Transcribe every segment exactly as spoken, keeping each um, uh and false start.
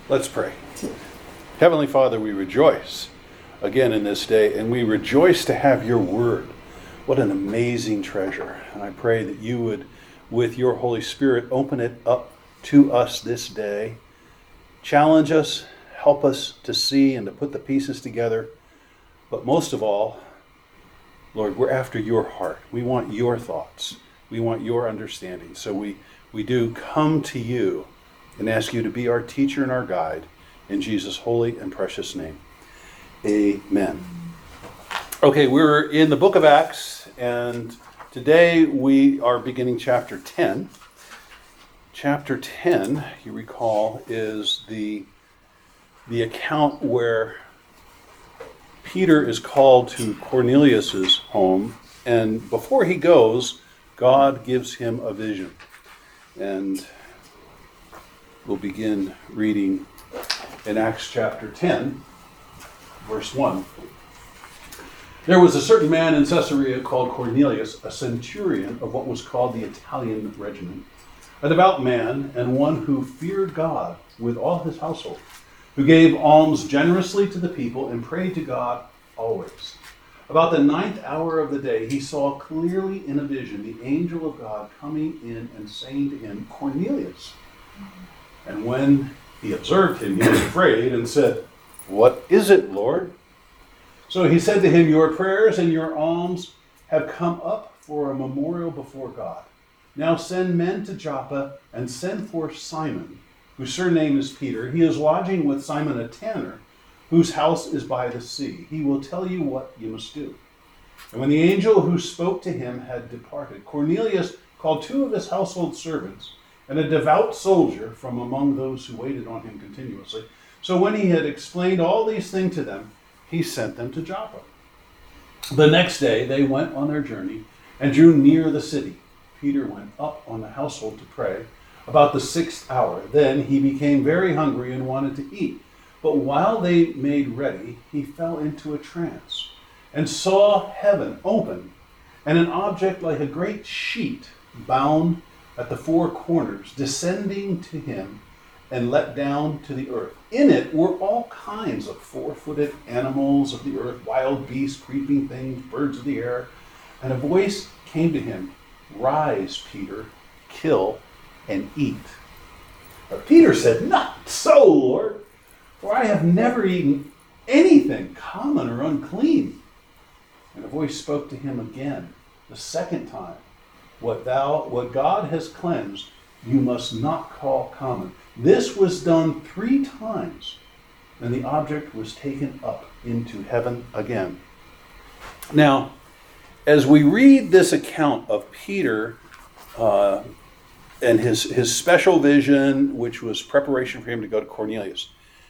Let's pray. Heavenly Father, we rejoice again in this day, and we rejoice to have your word. What an amazing treasure. And I pray that you would, with your Holy Spirit, open it up to us this day. Challenge us, help us to see and to put the pieces together. But most of all, Lord, we're after your heart. We want your thoughts. We want your understanding. So we, we do come to you and ask you to be our teacher and our guide. In Jesus' holy and precious name. Amen. Okay, we're in the book of Acts, and today we are beginning chapter ten. Chapter ten, you recall, is the, the account where Peter is called to Cornelius' home, and before he goes, God gives him a vision. And we'll begin reading in Acts chapter ten, verse one. There was a certain man in Caesarea called Cornelius, a centurion of what was called the Italian regiment, a devout man and one who feared God with all his household, who gave alms generously to the people and prayed to God always. About the ninth hour of the day, he saw clearly in a vision the angel of God coming in and saying to him, Cornelius. And when he observed him, he was afraid and said, What is it, Lord? So he said to him, Your prayers and your alms have come up for a memorial before God. Now send men to Joppa and send for Simon, whose surname is Peter. He is lodging with Simon a tanner, whose house is by the sea. He will tell you what you must do. And when the angel who spoke to him had departed, Cornelius called two of his household servants and a devout soldier from among those who waited on him continuously. So when he had explained all these things to them, he sent them to Joppa. The next day they went on their journey and drew near the city. Peter went up on the household to pray about the sixth hour. Then he became very hungry and wanted to eat. But while they made ready, he fell into a trance and saw heaven open and an object like a great sheet bound at the four corners, descending to him and let down to the earth. In it were all kinds of four-footed animals of the earth, wild beasts, creeping things, birds of the air. And a voice came to him, Rise, Peter, kill and eat. But Peter said, Not so, Lord, for I have never eaten anything common or unclean. And a voice spoke to him again, the second time, What thou, what God has cleansed, you must not call common. This was done three times, and the object was taken up into heaven again. Now, as we read this account of Peter uh, and his, his special vision, which was preparation for him to go to Cornelius,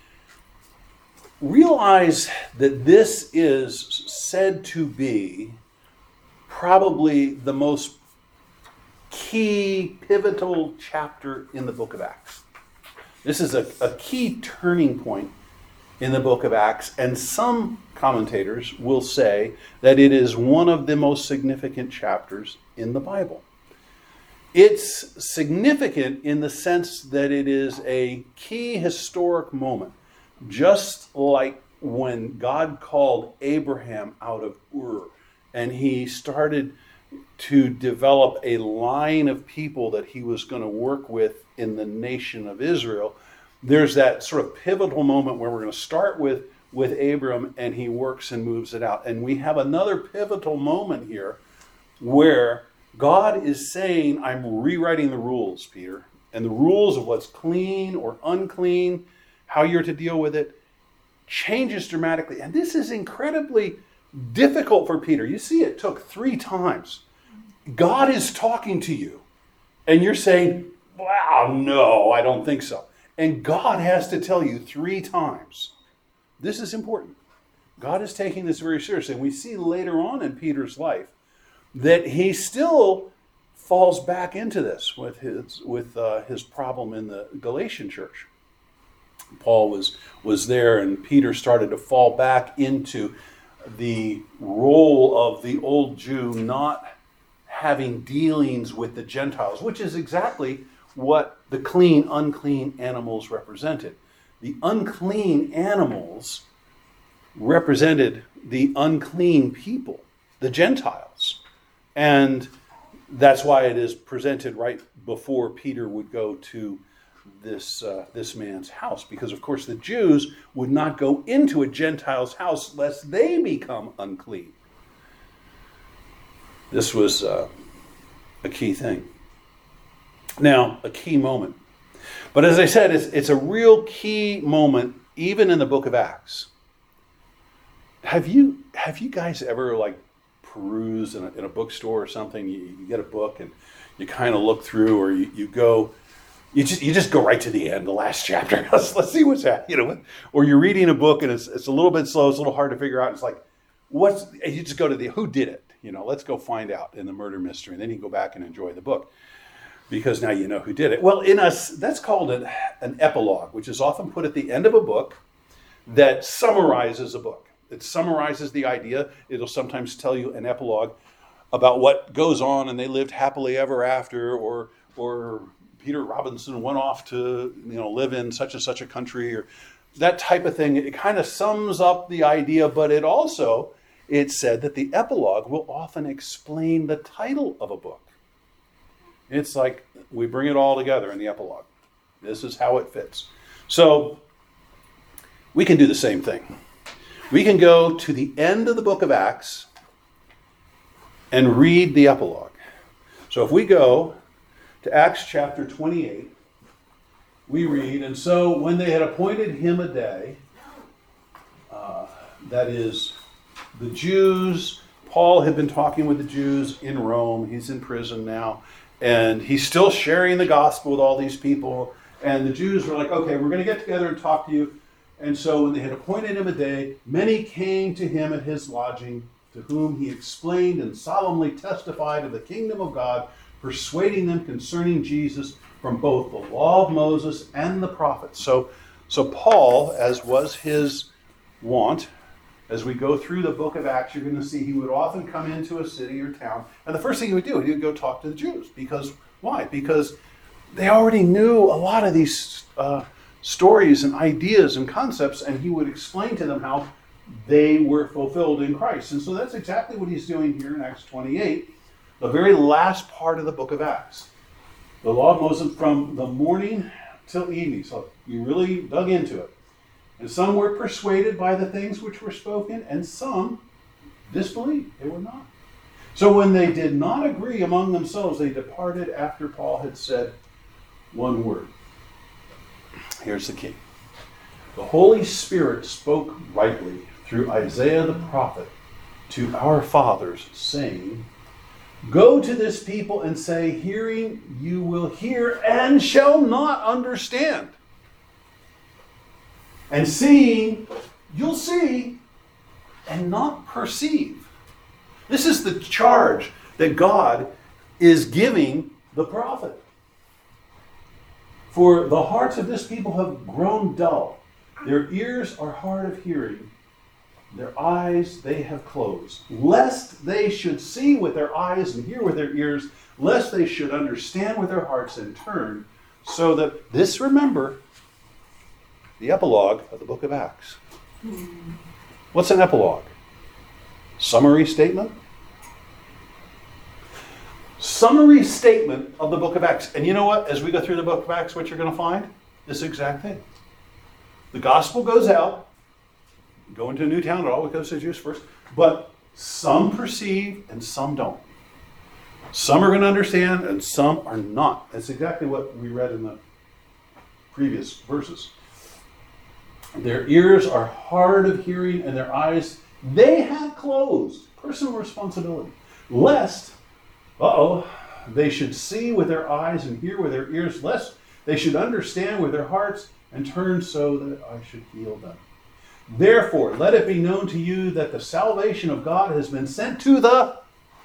realize that this is said to be probably the most key, pivotal chapter in the book of Acts. This is a, a key turning point in the book of Acts, and some commentators will say that it is one of the most significant chapters in the Bible. It's significant in the sense that it is a key historic moment, just like when God called Abraham out of Ur, and he started to develop a line of people that he was going to work with in the nation of Israel. There's that sort of pivotal moment where we're going to start with, with Abram, and he works and moves it out. And we have another pivotal moment here where God is saying, I'm rewriting the rules, Peter. And the rules of what's clean or unclean, how you're to deal with it, changes dramatically. And this is incredibly difficult for Peter. You see, it took three times. God is talking to you, and you're saying, wow, no, I don't think so. And God has to tell you three times. This is important. God is taking this very seriously. And we see later on in Peter's life that he still falls back into this with his with uh, his problem in the Galatian church. Paul was was there, and Peter started to fall back into the role of the old Jew, not having dealings with the Gentiles, which is exactly what the clean, unclean animals represented. the unclean animals represented the unclean people, the Gentiles. And that's why it is presented right before Peter would go to this uh, this man's house. Because, of course, the Jews would not go into a Gentile's house lest they become unclean. This was uh, a key thing. Now, a key moment. But as I said, it's, it's a real key moment, even in the book of Acts. Have you have you guys ever, like, peruse in a, in a bookstore or something? You, you get a book and you kind of look through, or you, you go, you just you just go right to the end, the last chapter. let's, let's see what's happening, you know. Or you're reading a book and it's it's a little bit slow, it's a little hard to figure out. It's like, what's? And you just go to the who did it, you know. Let's go find out in the murder mystery, and then you go back and enjoy the book because now you know who did it. Well, in us, that's called an, an epilogue, which is often put at the end of a book that summarizes a book. It summarizes the idea. It'll sometimes tell you an epilogue about what goes on, and they lived happily ever after, or or Peter Robinson went off to, you know, live in such and such a country, or that type of thing. It kind of sums up the idea, but it also, it said that the epilogue will often explain the title of a book. It's like we bring it all together in the epilogue. This is how it fits. So we can do the same thing. We can go to the end of the book of Acts and read the epilogue. So if we go to Acts chapter twenty-eight, we read, and so when they had appointed him a day, uh, that is, the Jews, Paul had been talking with the Jews in Rome. He's in prison now, and he's still sharing the gospel with all these people. And the Jews were like, okay, we're going to get together and talk to you. And so when they had appointed him a day, many came to him at his lodging, to whom he explained and solemnly testified of the kingdom of God, persuading them concerning Jesus from both the law of Moses and the prophets. So, so Paul, as was his wont, as we go through the book of Acts, you're going to see he would often come into a city or town, and the first thing he would do, he would go talk to the Jews. Because, why? Because they already knew a lot of these uh, stories and ideas and concepts, and he would explain to them how they were fulfilled in Christ. And so that's exactly what he's doing here in Acts twenty-eight, the very last part of the book of Acts. The law of Moses from the morning till evening. So you really dug into it. And some were persuaded by the things which were spoken, and some disbelieved. They were not. So when they did not agree among themselves, they departed after Paul had said one word. Here's the key. The Holy Spirit spoke rightly through Isaiah the prophet to our fathers, saying, go to this people and say, hearing you will hear and shall not understand. And seeing you'll see and not perceive. This is the charge that God is giving the prophet. For the hearts of this people have grown dull. Their ears are hard of hearing. Their eyes they have closed. Lest they should see with their eyes and hear with their ears. Lest they should understand with their hearts and turn. So that this, remember, the epilogue of the book of Acts. What's an epilogue? Summary statement? Summary statement of the book of Acts. And you know what? As we go through the book of Acts, what you're going to find? This exact thing. The gospel goes out. Go into a new town, it always goes to Jews first. But some perceive and some don't. Some are going to understand and some are not. That's exactly what we read in the previous verses. Their ears are hard of hearing and their eyes they have closed. Personal responsibility. Lest, uh-oh, they should see with their eyes and hear with their ears, lest they should understand with their hearts and turn so that I should heal them. Therefore, let it be known to you that the salvation of God has been sent to the...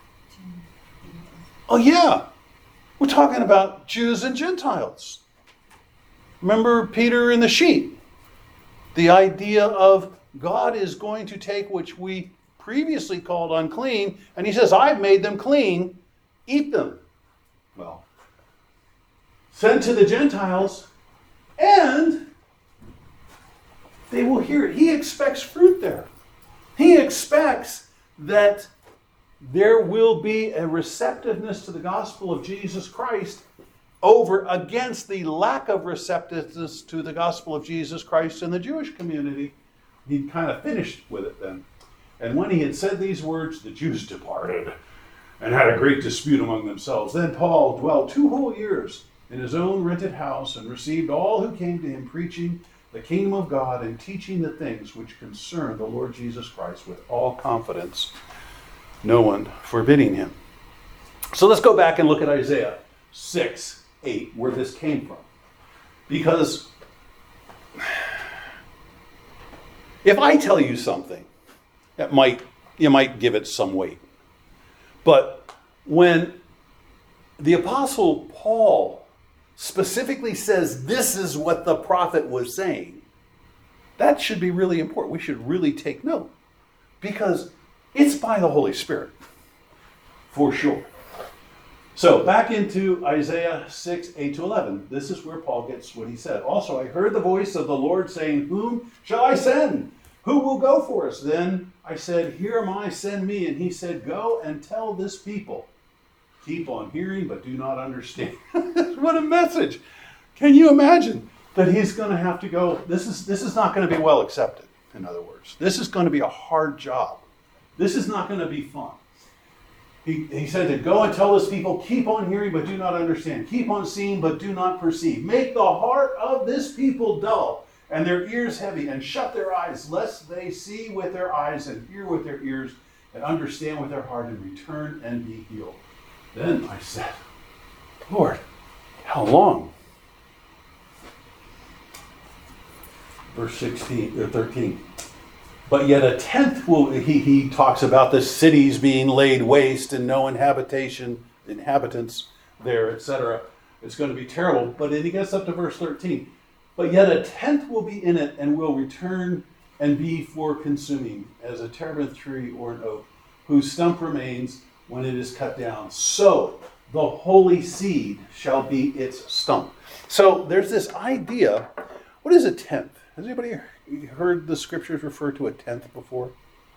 Oh yeah, we're talking about Jews and Gentiles. Remember Peter and the sheep? The idea of God is going to take which we previously called unclean, and he says, I've made them clean, eat them. Well, sent to the Gentiles, and they will hear it. He expects fruit there. He expects that there will be a receptiveness to the gospel of Jesus Christ over against the lack of receptiveness to the gospel of Jesus Christ in the Jewish community. He kind of finished with it then. And when he had said these words, the Jews departed and had a great dispute among themselves. Then Paul dwelt two whole years in his own rented house and received all who came to him, preaching the kingdom of God and teaching the things which concern the Lord Jesus Christ with all confidence, no one forbidding him. So let's go back and look at Isaiah six. eight, where this came from. Because if I tell you something, that might you might give it some weight. But when the Apostle Paul specifically says this is what the prophet was saying, that should be really important. We should really take note. Because it's by the Holy Spirit. For sure. So, back into Isaiah six, eight to eleven. This is where Paul gets what he said. Also, I heard the voice of the Lord saying, whom shall I send? Who will go for us? Then I said, here am I, send me. And he said, go and tell this people. Keep on hearing, but do not understand. What a message. Can you imagine that he's going to have to go? This is, this is not going to be well accepted, in other words. This is going to be a hard job. This is not going to be fun. He, he said to go and tell this people, keep on hearing but do not understand. Keep on seeing but do not perceive. Make the heart of this people dull and their ears heavy, and shut their eyes, lest they see with their eyes and hear with their ears and understand with their heart and return and be healed. Then I said, Lord, how long? Verse sixteen or thirteen. But yet a tenth will, he, he talks about the cities being laid waste and no inhabitation, inhabitants there, et cetera. It's going to be terrible. But then he gets up to verse thirteen. But yet a tenth will be in it and will return and be for consuming, as a terebinth tree or an oak, whose stump remains when it is cut down. So the holy seed shall be its stump. So there's this idea. What is a tenth? Has anybody heard the scriptures refer to a tenth before?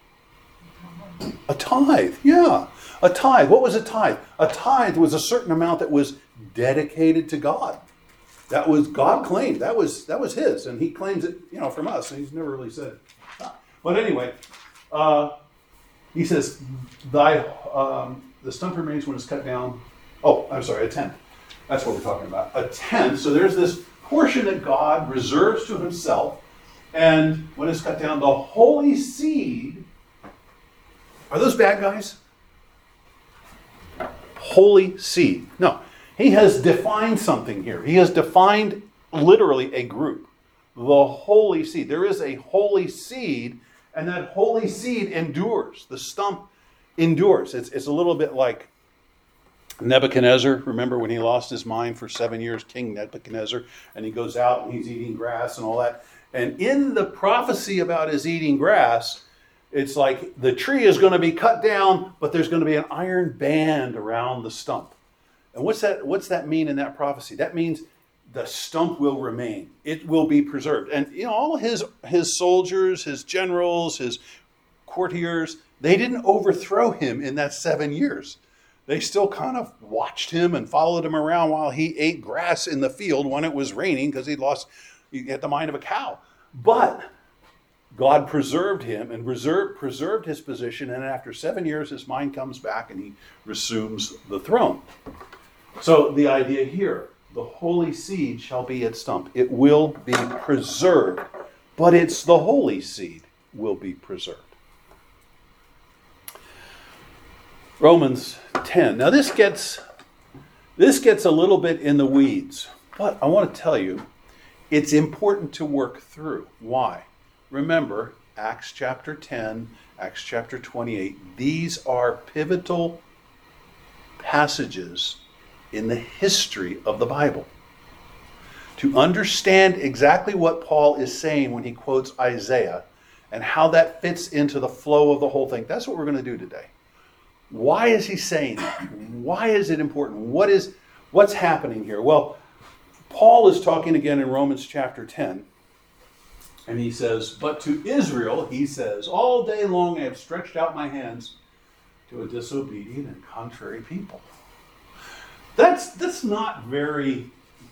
A tithe, yeah. A tithe. What was a tithe? A tithe was a certain amount that was dedicated to God. That was, God claimed, that was that was his, and he claims it, you know, from us, and he's never really said it. But anyway, uh, he says, thy um, the stump remains when it's cut down. Oh, I'm sorry, a tenth. That's what we're talking about. A tenth. So there's this portion that God reserves to himself, and when it's cut down, the holy seed. Are those bad guys? Holy seed. No. He has defined something here. He has defined literally a group. The holy seed. There is a holy seed, and that holy seed endures. The stump endures. It's, it's a little bit like Nebuchadnezzar. Remember when he lost his mind for seven years, King Nebuchadnezzar, and he goes out and he's eating grass and all that. And in the prophecy about his eating grass, it's like the tree is going to be cut down, but there's going to be an iron band around the stump. And what's that, what's that mean in that prophecy? That means the stump will remain. It will be preserved. And you know, all his, his soldiers, his generals, his courtiers, they didn't overthrow him in that seven years. They still kind of watched him and followed him around while he ate grass in the field when it was raining because he'd lost, he had the mind of a cow. But God preserved him and preserved, preserved his position. And after seven years, his mind comes back and he resumes the throne. So the idea here, the holy seed shall be its stump. It will be preserved, but it's the holy seed will be preserved. Romans ten. Now this gets this gets a little bit in the weeds, but I want to tell you, it's important to work through. Why? Remember, Acts chapter ten, Acts chapter twenty-eight. These are pivotal passages in the history of the Bible. To understand exactly what Paul is saying when he quotes Isaiah and how that fits into the flow of the whole thing, that's what we're going to do today. Why is he saying that? Why is it important? What is, what's happening here? Well, Paul is talking again in Romans chapter ten And he says, but to Israel, he says, all day long I have stretched out my hands to a disobedient and contrary people. That's, that's not very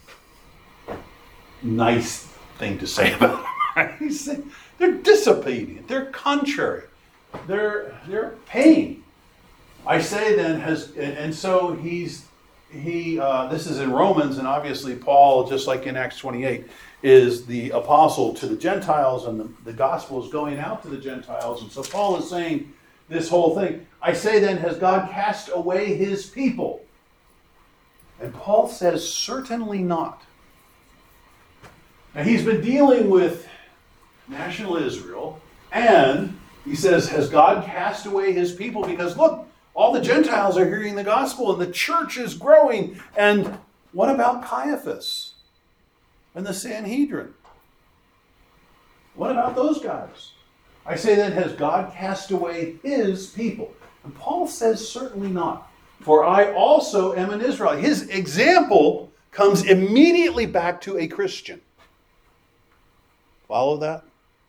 nice thing to say about them. Right? He's saying they're disobedient, they're contrary, they're, they're pain. I say then, has and, and so he's, he, uh, this is in Romans, and obviously Paul, just like in Acts twenty-eight, is the apostle to the Gentiles, and the, the gospel is going out to the Gentiles. And so Paul is saying this whole thing. I say then, has God cast away his people? And Paul says, certainly not. Now he's been dealing with national Israel, and he says, has God cast away his people? Because look, all the Gentiles are hearing the gospel, and the church is growing. And what about Caiaphas and the Sanhedrin? What about those guys? I say then, has God cast away his people? And Paul says, certainly not. For I also am an Israelite. His example comes immediately back to a Christian. Follow that?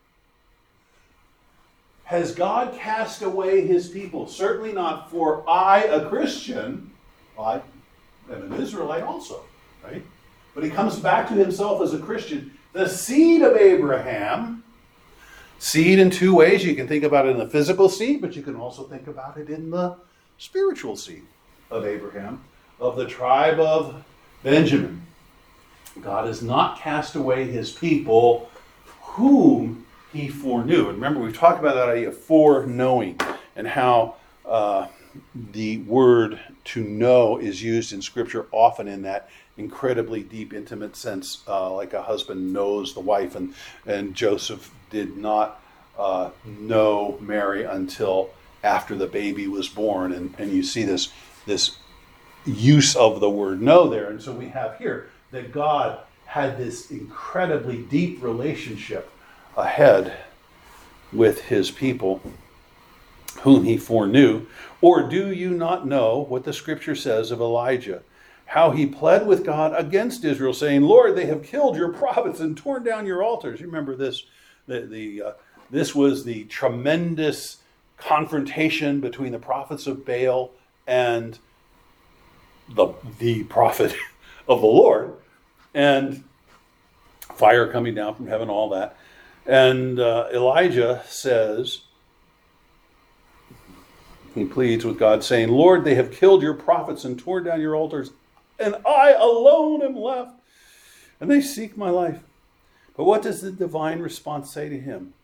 Has God cast away his people? Certainly not. For I, a Christian, I am an Israelite also, right? But he comes back to himself as a Christian. The seed of Abraham. Seed in two ways. You can think about it in the physical seed, but you can also think about it in the spiritual seed of Abraham, of the tribe of Benjamin. God has not cast away his people whom he foreknew. And remember, we've talked about that idea of foreknowing, and how uh, the word to know is used in Scripture often in that incredibly deep, intimate sense, uh, like a husband knows the wife, and, and Joseph did not uh, know Mary until after the baby was born. And, and you see this, this use of the word know there. And so we have here that God had this incredibly deep relationship ahead with his people whom he foreknew. Or do you not know what the Scripture says of Elijah, how he pled with God against Israel, saying, Lord, they have killed your prophets and torn down your altars. You remember this, the, the uh, this was the tremendous confrontation between the prophets of Baal and the, the prophet of the Lord, and fire coming down from heaven, all that. And uh, Elijah says, he pleads with God, saying, Lord, they have killed your prophets and torn down your altars, and I alone am left, and they seek my life. But what does the divine response say to him?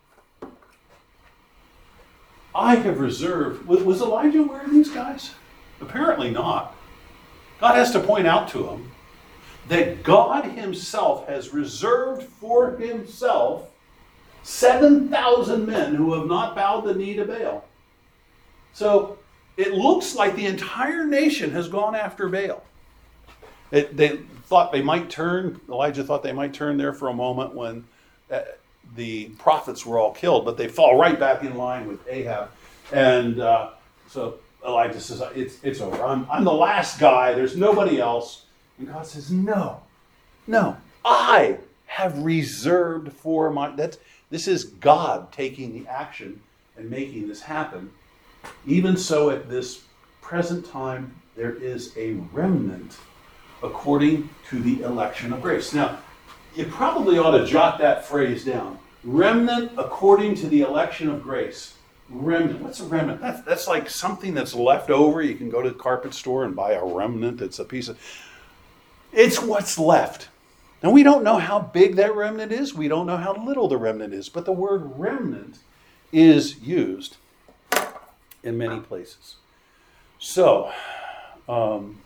I have reserved. Was, was Elijah aware of these guys? Apparently not. God has to point out to him that God himself has reserved for himself seven thousand men who have not bowed the knee to Baal. So it looks like the entire nation has gone after Baal. It, they thought they might turn, Elijah thought they might turn there for a moment when uh, the prophets were all killed, but they fall right back in line with Ahab. And uh, so Elijah says, it's, it's over. I'm, I'm the last guy. There's nobody else. And God says, no, no, I have reserved for my, that's, this is God taking the action and making this happen. Even so, at this present time, there is a remnant according to the election of grace. Now, you probably ought to jot that phrase down. Remnant according to the election of grace. Remnant. What's a remnant? That's, that's like something that's left over. You can go to the carpet store and buy a remnant. It's a piece of... It's what's left. Now, we don't know how big that remnant is. We don't know how little the remnant is. But the word remnant is used in many places. So, um,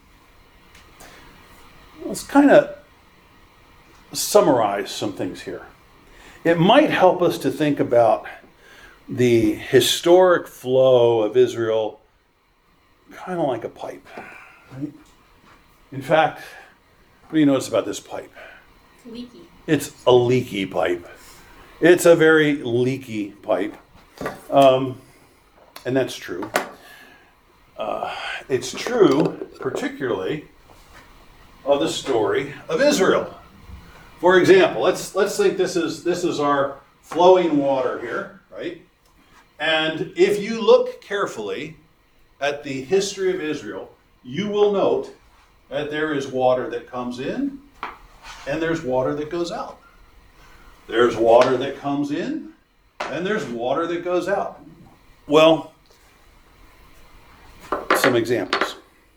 let's kind of summarize some things here. It might help us to think about the historic flow of Israel kind of like a pipe. Right? In fact, what do you notice about this pipe? Leaky. It's a leaky pipe. It's a very leaky pipe. Um, and that's true. Uh, it's true, particularly, of the story of Israel. For example, let's let's think this is this is our flowing water here, right? And if you look carefully at the history of Israel, you will note that there is water that comes in and there's water that goes out. There's water that comes in and there's water that goes out. Well, some examples.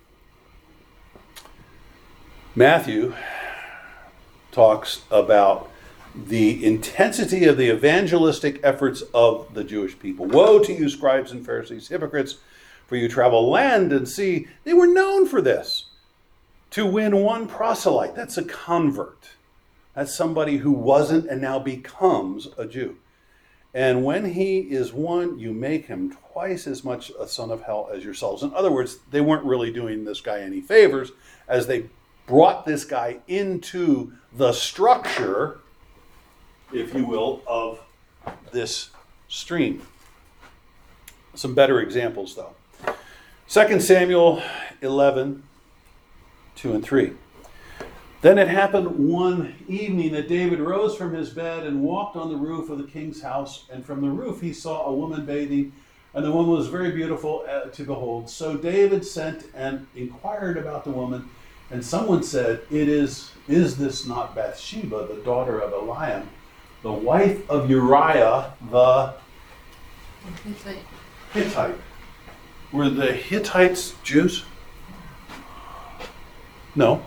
Matthew talks about the intensity of the evangelistic efforts of the Jewish people. Woe to you, scribes and Pharisees, hypocrites, for you travel land and sea. They were known for this, to win one proselyte. That's a convert. That's somebody who wasn't and now becomes a Jew. And when he is one, you make him twice as much a son of hell as yourselves. In other words, they weren't really doing this guy any favors as they brought this guy into the structure, if you will, of this stream. Some better examples, though. Second Samuel eleven, two and three. Then it happened one evening that David rose from his bed and walked on the roof of the king's house. And from the roof he saw a woman bathing, and the woman was very beautiful to behold. So David sent and inquired about the woman. And someone said, "It is, is this not Bathsheba, the daughter of Eliam, the wife of Uriah the Hittite?" Hittite. Were the Hittites Jews? No.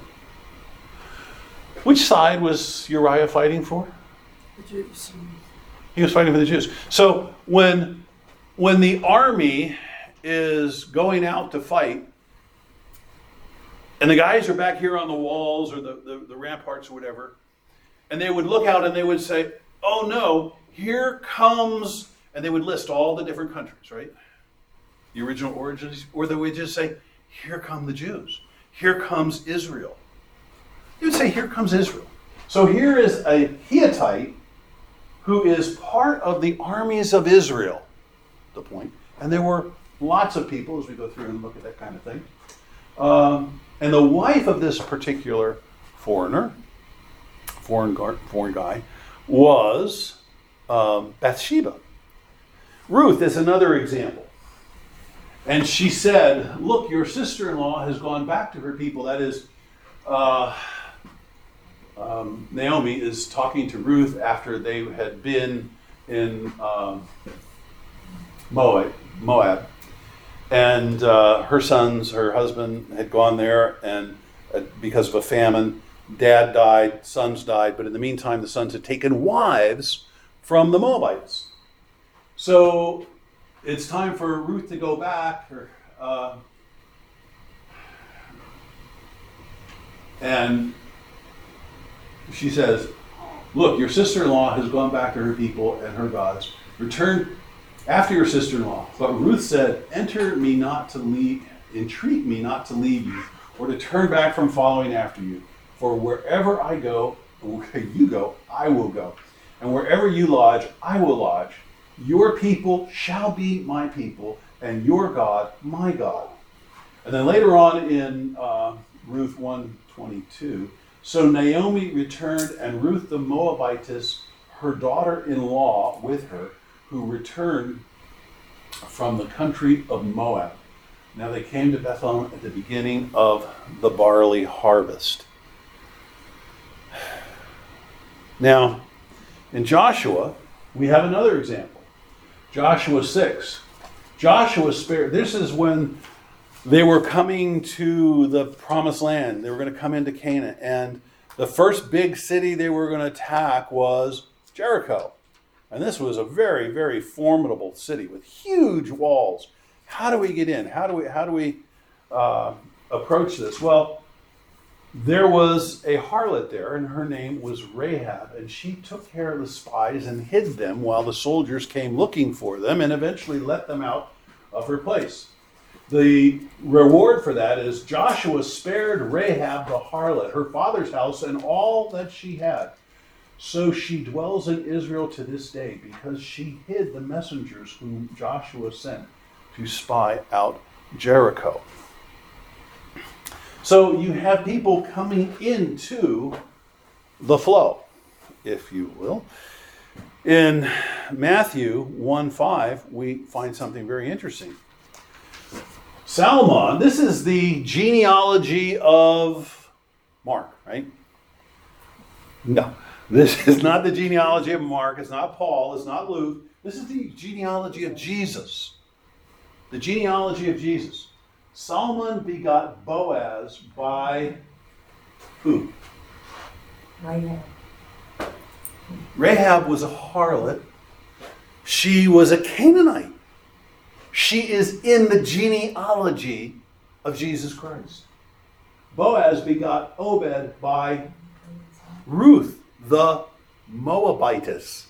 Which side was Uriah fighting for? The Jews. He was fighting for the Jews. So when, when the army is going out to fight, and the guys are back here on the walls or the, the, the ramparts or whatever, and they would look out and they would say, "Oh no, here comes," and they would list all the different countries, right? The original origins, or they would just say, "Here come the Jews. Here comes Israel." They would say, "Here comes Israel." So here is a Hittite who is part of the armies of Israel, the point. And there were lots of people as we go through and look at that kind of thing. Um, and the wife of this particular foreigner, foreign, gar- foreign guy, was um, Bathsheba. Ruth is another example. And she said, "Look, your sister-in-law has gone back to her people." That is, uh, um, Naomi is talking to Ruth after they had been in um, Moab, Moab. And uh, her sons, her husband had gone there, and uh, because of a famine, dad died, sons died, but in the meantime, the sons had taken wives from the Moabites. So it's time for Ruth to go back, or, uh, and she says, "Look, your sister-in-law has gone back to her people and her gods. Return after your sister-in-law." But Ruth said, "Enter me not to leave, entreat me not to leave you, or to turn back from following after you. For wherever I go, where you go, I will go. And wherever you lodge, I will lodge. Your people shall be my people, and your God, my God." And then later on in uh, Ruth one twenty-two, so Naomi returned, and Ruth the Moabitess, her daughter-in-law, with her, who returned from the country of Moab. Now they came to Bethlehem at the beginning of the barley harvest. Now, in Joshua, we have another example. Joshua six. Joshua spared. This is when they were coming to the promised land. They were going to come into Canaan. And the first big city they were going to attack was Jericho. And this was a very, very formidable city with huge walls. How do we get in? How do we, how do we uh, approach this? Well, there was a harlot there, and her name was Rahab, and she took care of the spies and hid them while the soldiers came looking for them and eventually let them out of her place. The reward for that is Joshua spared Rahab the harlot, her father's house, and all that she had. So she dwells in Israel to this day, because she hid the messengers whom Joshua sent to spy out Jericho. So you have people coming into the flow, if you will. In Matthew one five, we find something very interesting. Salmon, this is the genealogy of Mark, right? No, this is not the genealogy of Mark. It's not Paul. It's not Luke. This is the genealogy of Jesus. The genealogy of Jesus. Salmon begot Boaz by who? Rahab. Rahab was a harlot. She was a Canaanite. She is in the genealogy of Jesus Christ. Boaz begot Obed by Ruth, the Moabitess,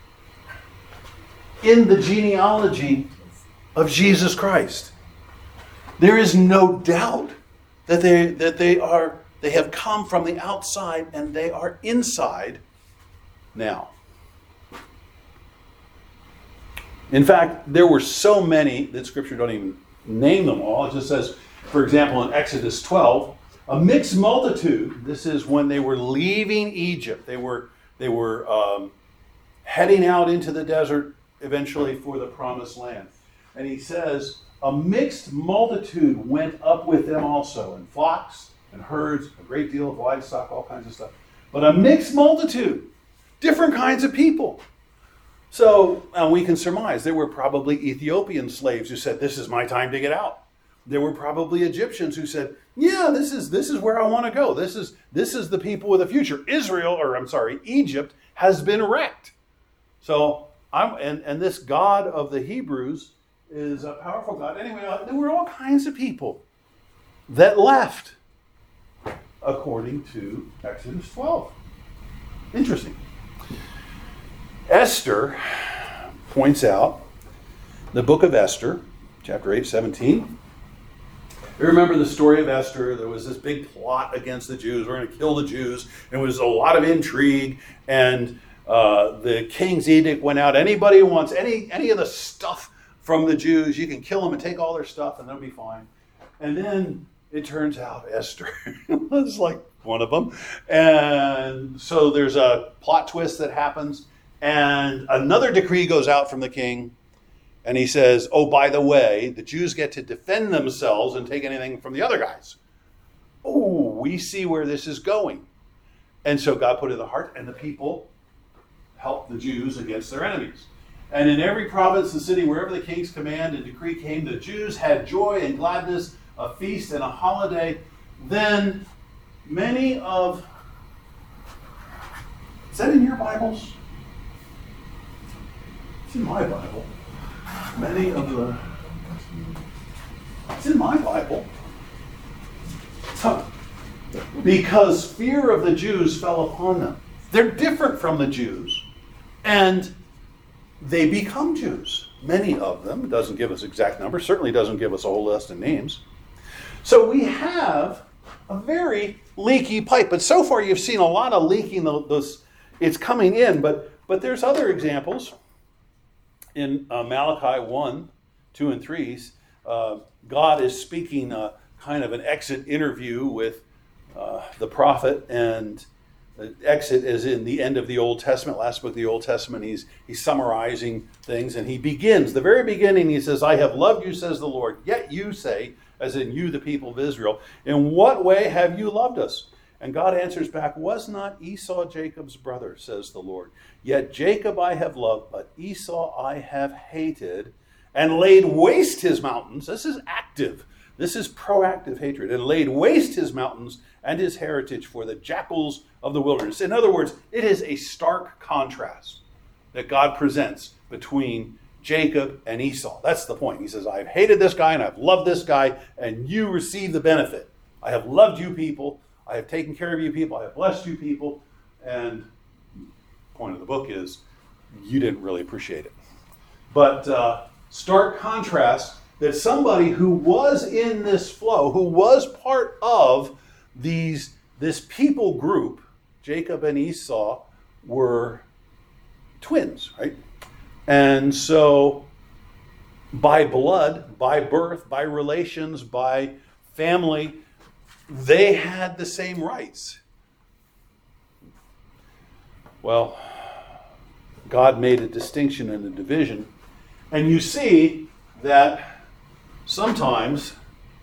in the genealogy of Jesus Christ. There is no doubt that they that they are they have come from the outside and they are inside now. In fact, there were so many that Scripture don't even name them all. It just says, for example, in Exodus twelve, a mixed multitude. This is when they were leaving Egypt. They were they were um, heading out into the desert eventually for the promised land. And he says, a mixed multitude went up with them also, and flocks and herds, a great deal of livestock, all kinds of stuff. But a mixed multitude, different kinds of people. So uh, we can surmise there were probably Ethiopian slaves who said, this is my time to get out. There were probably Egyptians who said, yeah, this is this is where I want to go. This is this is the people with the future. Israel, or I'm sorry, Egypt has been wrecked. So I'm and, and this God of the Hebrews is a powerful God. Anyway, uh, there were all kinds of people that left according to Exodus twelve. Interesting. Esther points out, the book of Esther, chapter eight, seventeen. You remember the story of Esther. There was this big plot against the Jews. We're going to kill the Jews. And it was a lot of intrigue. And uh, the king's edict went out. Anybody who wants any, any of the stuff from the Jews, you can kill them and take all their stuff and they'll be fine. And then it turns out Esther was like one of them. And so there's a plot twist that happens. And another decree goes out from the king. And he says, oh, by the way, the Jews get to defend themselves and take anything from the other guys. Oh, we see where this is going. And so God put it in the heart, and the people helped the Jews against their enemies. And in every province and city, wherever the king's command and decree came, the Jews had joy and gladness, a feast and a holiday. Then many of... Is that in your Bibles? It's in my Bible. Many of the... It's in my Bible. So, because fear of the Jews fell upon them. They're different from the Jews. And they become Jews. Many of them. It doesn't give us exact numbers. Certainly doesn't give us a whole list of names. So we have a very leaky pipe. But so far you've seen a lot of leaking. Those, it's coming in. But, but there's other examples. In uh, Malachi one, two, and three, uh, God is speaking uh, kind of an exit interview with uh, the prophet, and the exit is in the end of the Old Testament, last book of the Old Testament. He's he's summarizing things, and he begins, the very beginning, he says, I have loved you, says the Lord, yet you say, as in you, the people of Israel, in what way have you loved us? And God answers back, was not Esau Jacob's brother, says the Lord. Yet Jacob I have loved, but Esau I have hated, and laid waste his mountains. This is active. This is proactive hatred. And laid waste his mountains and his heritage for the jackals of the wilderness. In other words, it is a stark contrast that God presents between Jacob and Esau. That's the point. He says, I've hated this guy and I've loved this guy, and you receive the benefit. I have loved you people. I have taken care of you people. I have blessed you people. And the point of the book is you didn't really appreciate it. But uh, stark contrast that somebody who was in this flow, who was part of these this people group, Jacob and Esau, were twins, right? And so by blood, by birth, by relations, by family, they had the same rights. Well, God made a distinction and a division. And you see that sometimes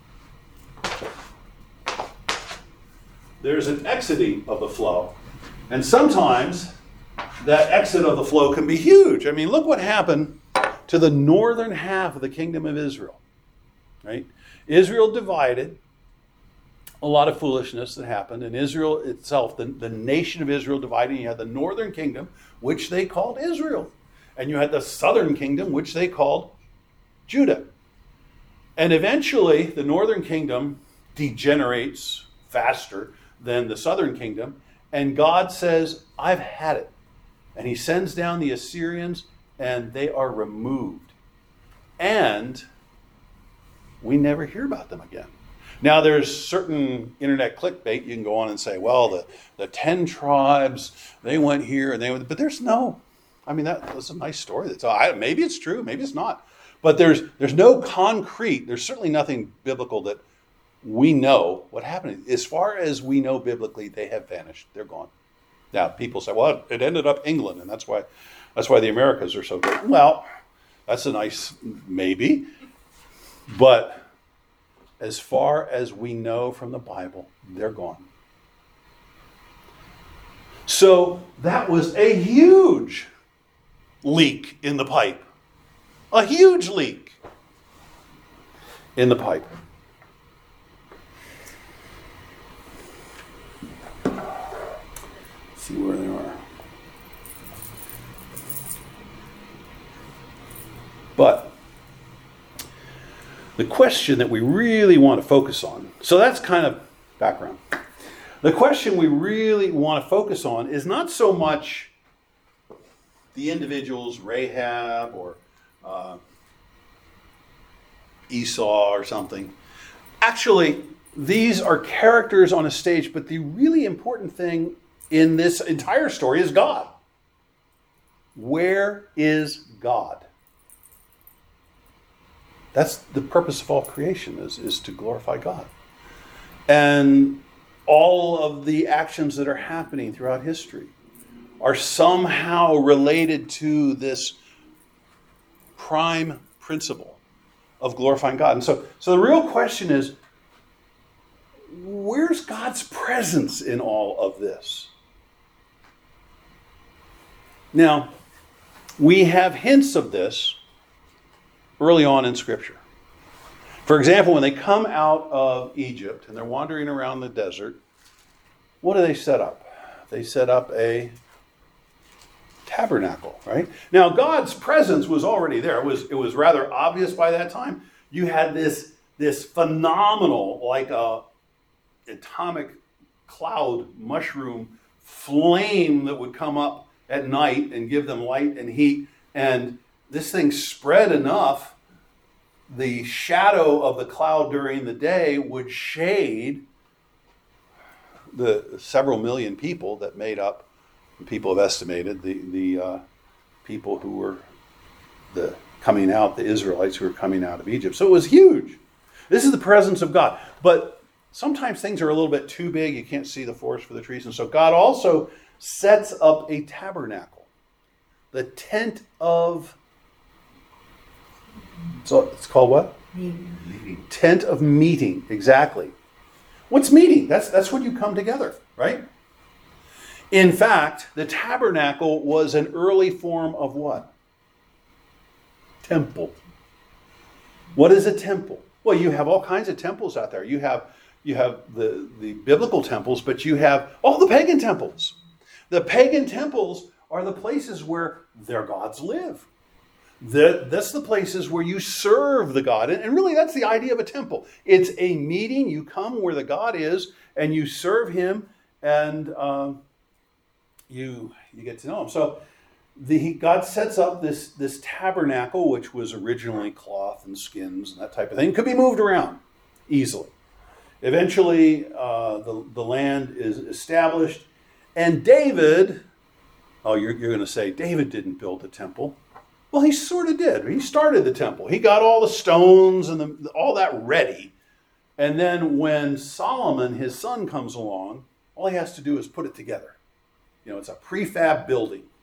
there's an exiting of the flow. And sometimes that exit of the flow can be huge. I mean, look what happened to the northern half of the kingdom of Israel. Right? Israel divided. A lot of foolishness that happened. And Israel itself, the, the nation of Israel divided. You had the northern kingdom, which they called Israel. And you had the southern kingdom, which they called Judah. And eventually, the northern kingdom degenerates faster than the southern kingdom. And God says, I've had it. And he sends down the Assyrians, and they are removed. And we never hear about them again. Now, there's certain internet clickbait. You can go on and say, well, the, the ten tribes, they went here, and they went, but there's no, I mean, that, that's a nice story. That's all, I, maybe it's true, maybe it's not. But there's there's no concrete, there's certainly nothing biblical that we know what happened. As far as we know biblically, they have vanished. They're gone. Now, people say, well, it ended up England, and that's why that's why the Americas are so good. Well, that's a nice maybe. But as far as we know from the Bible, they're gone. So that was a huge leak in the pipe. A huge leak in the pipe. Let's see where they are. But the question that we really want to focus on, so that's kind of background. The question we really want to focus on is not so much the individuals, Rahab or uh, Esau or something. Actually, these are characters on a stage, but the really important thing in this entire story is God. Where is God? That's the purpose of all creation, is, is to glorify God. And all of the actions that are happening throughout history are somehow related to this prime principle of glorifying God. And so, so the real question is, where's God's presence in all of this? Now, we have hints of this early on in Scripture. For example, when they come out of Egypt and they're wandering around the desert, what do they set up? They set up a tabernacle, right? Now, God's presence was already there. It was, it was rather obvious by that time. You had this, this phenomenal, like a atomic cloud mushroom flame that would come up at night and give them light and heat. And this thing spread enough, the shadow of the cloud during the day would shade the several million people that made up, people have estimated, the, the uh, people who were the coming out, the Israelites who were coming out of Egypt. So it was huge. This is the presence of God. But sometimes things are a little bit too big. You can't see the forest for the trees. And so God also sets up a tabernacle, the tent of, so it's called what? Meeting. Tent of meeting, exactly. What's meeting? That's that's when you come together, right? In fact, the tabernacle was an early form of what? Temple. What is a temple? Well, you have all kinds of temples out there. You have you have the, the biblical temples, but you have all the pagan temples. The pagan temples are the places where their gods live. The, that's the places where you serve the God. And, and really, that's the idea of a temple. It's a meeting. You come where the God is, and you serve him, and um, you you get to know him. So the God sets up this, this tabernacle, which was originally cloth and skins and that type of thing. It could be moved around easily. Eventually, uh, the, the land is established. And David, oh, you're, you're going to say, David didn't build the temple. Well, he sort of did. He started the temple. He got all the stones and the, all that ready. And then when Solomon, his son, comes along, all he has to do is put it together. You know, it's a prefab building.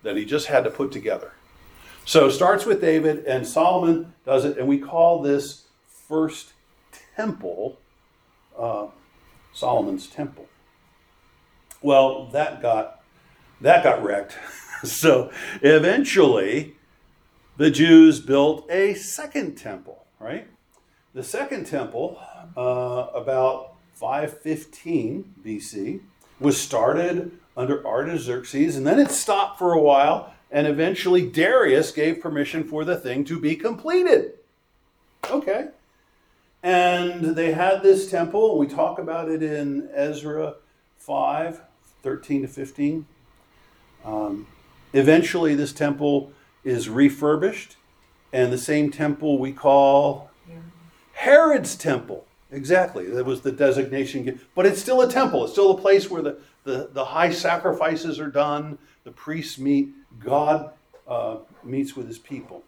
that he just had to put together. So it starts with David, and Solomon does it, and we call this first temple uh, Solomon's temple. Well, that got that got wrecked. So eventually, the Jews built a second temple, right? The second temple, uh, about five fifteen B C, was started under Artaxerxes, and then it stopped for a while, and eventually Darius gave permission for the thing to be completed. Okay. And they had this temple, and we talk about it in Ezra five, thirteen to fifteen. Um, eventually, this temple is refurbished, and the same temple we call Herod's temple. Exactly, that was the designation. But it's still a temple. It's still a place where the, the, the high sacrifices are done, the priests meet, God uh, meets with his people.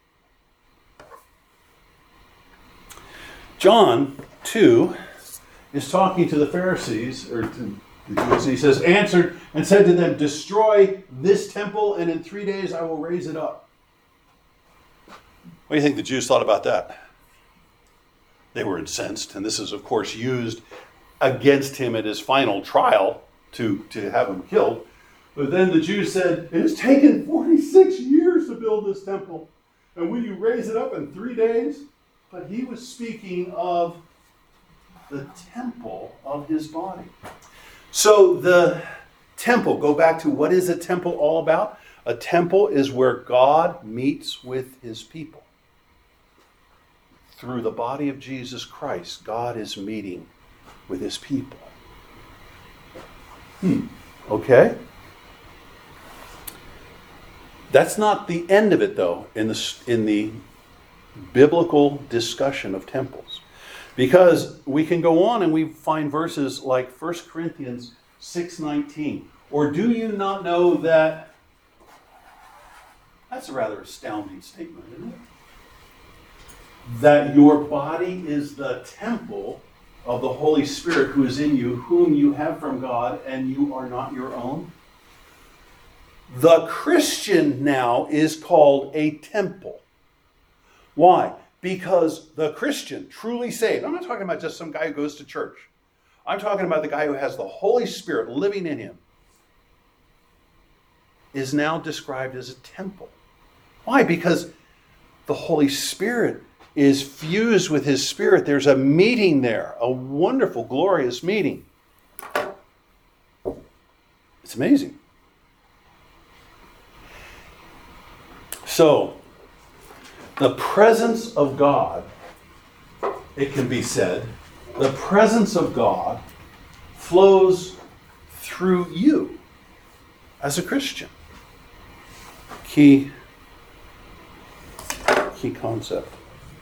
John two is talking to the Pharisees, or to the Jews, and he says, answered and said to them, destroy this temple, and in three days I will raise it up. What do you think the Jews thought about that? They were incensed, and this is, of course, used against him at his final trial to, to have him killed. But then the Jews said, it has taken forty-six years to build this temple, and will you raise it up in three days? But he was speaking of the temple of his body. So the temple, go back to what is a temple all about? A temple is where God meets with his people. Through the body of Jesus Christ, God is meeting with his people. Hmm. Okay? That's not the end of it, though, in the, in the biblical discussion of temples. Because we can go on and we find verses like First Corinthians six nineteen. Or do you not know that... That's a rather astounding statement, isn't it? That your body is the temple of the Holy Spirit who is in you, whom you have from God, and you are not your own. The Christian now is called a temple. Why? Because the Christian, truly saved, I'm not talking about just some guy who goes to church. I'm talking about the guy who has the Holy Spirit living in him, is now described as a temple. Why? Because the Holy Spirit is fused with his Spirit. There's a meeting there, a wonderful, glorious meeting. It's amazing. So, the presence of God, it can be said, the presence of God flows through you as a Christian. Key, key concept.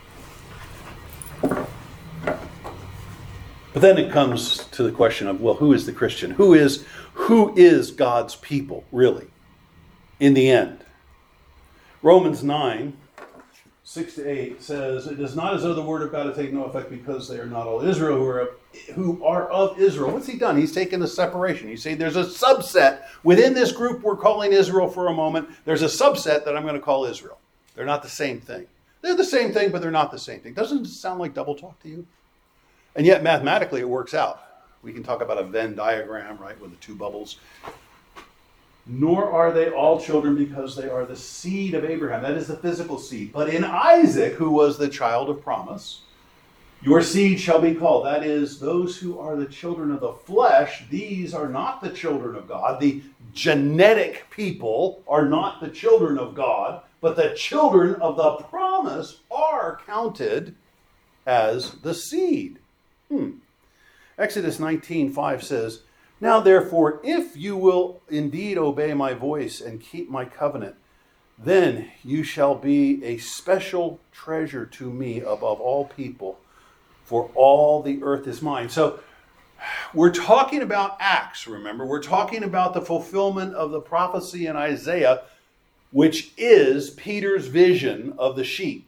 But then it comes to the question of, well, who is the Christian? Who is, who is God's people, really, in the end? Romans nine, six to eight says, it is not as though the word of God has taken no effect because they are not all Israel who are, of, who are of Israel. What's he done? He's taken a separation. He's saying there's a subset within this group we're calling Israel for a moment. There's a subset that I'm going to call Israel. They're not the same thing. They're the same thing, but they're not the same thing. Doesn't it sound like double talk to you? And yet mathematically it works out. We can talk about a Venn diagram, right, with the two bubbles. Nor are they all children because they are the seed of Abraham. That is the physical seed. But in Isaac, who was the child of promise, your seed shall be called. That is, those who are the children of the flesh, these are not the children of God. The genetic people are not the children of God, but the children of the promise are counted as the seed. Hmm. Exodus nineteen five says, now therefore, if you will indeed obey my voice and keep my covenant, then you shall be a special treasure to me above all people, for all the earth is mine. So we're talking about Acts, remember? We're talking about the fulfillment of the prophecy in Isaiah, which is Peter's vision of the sheep.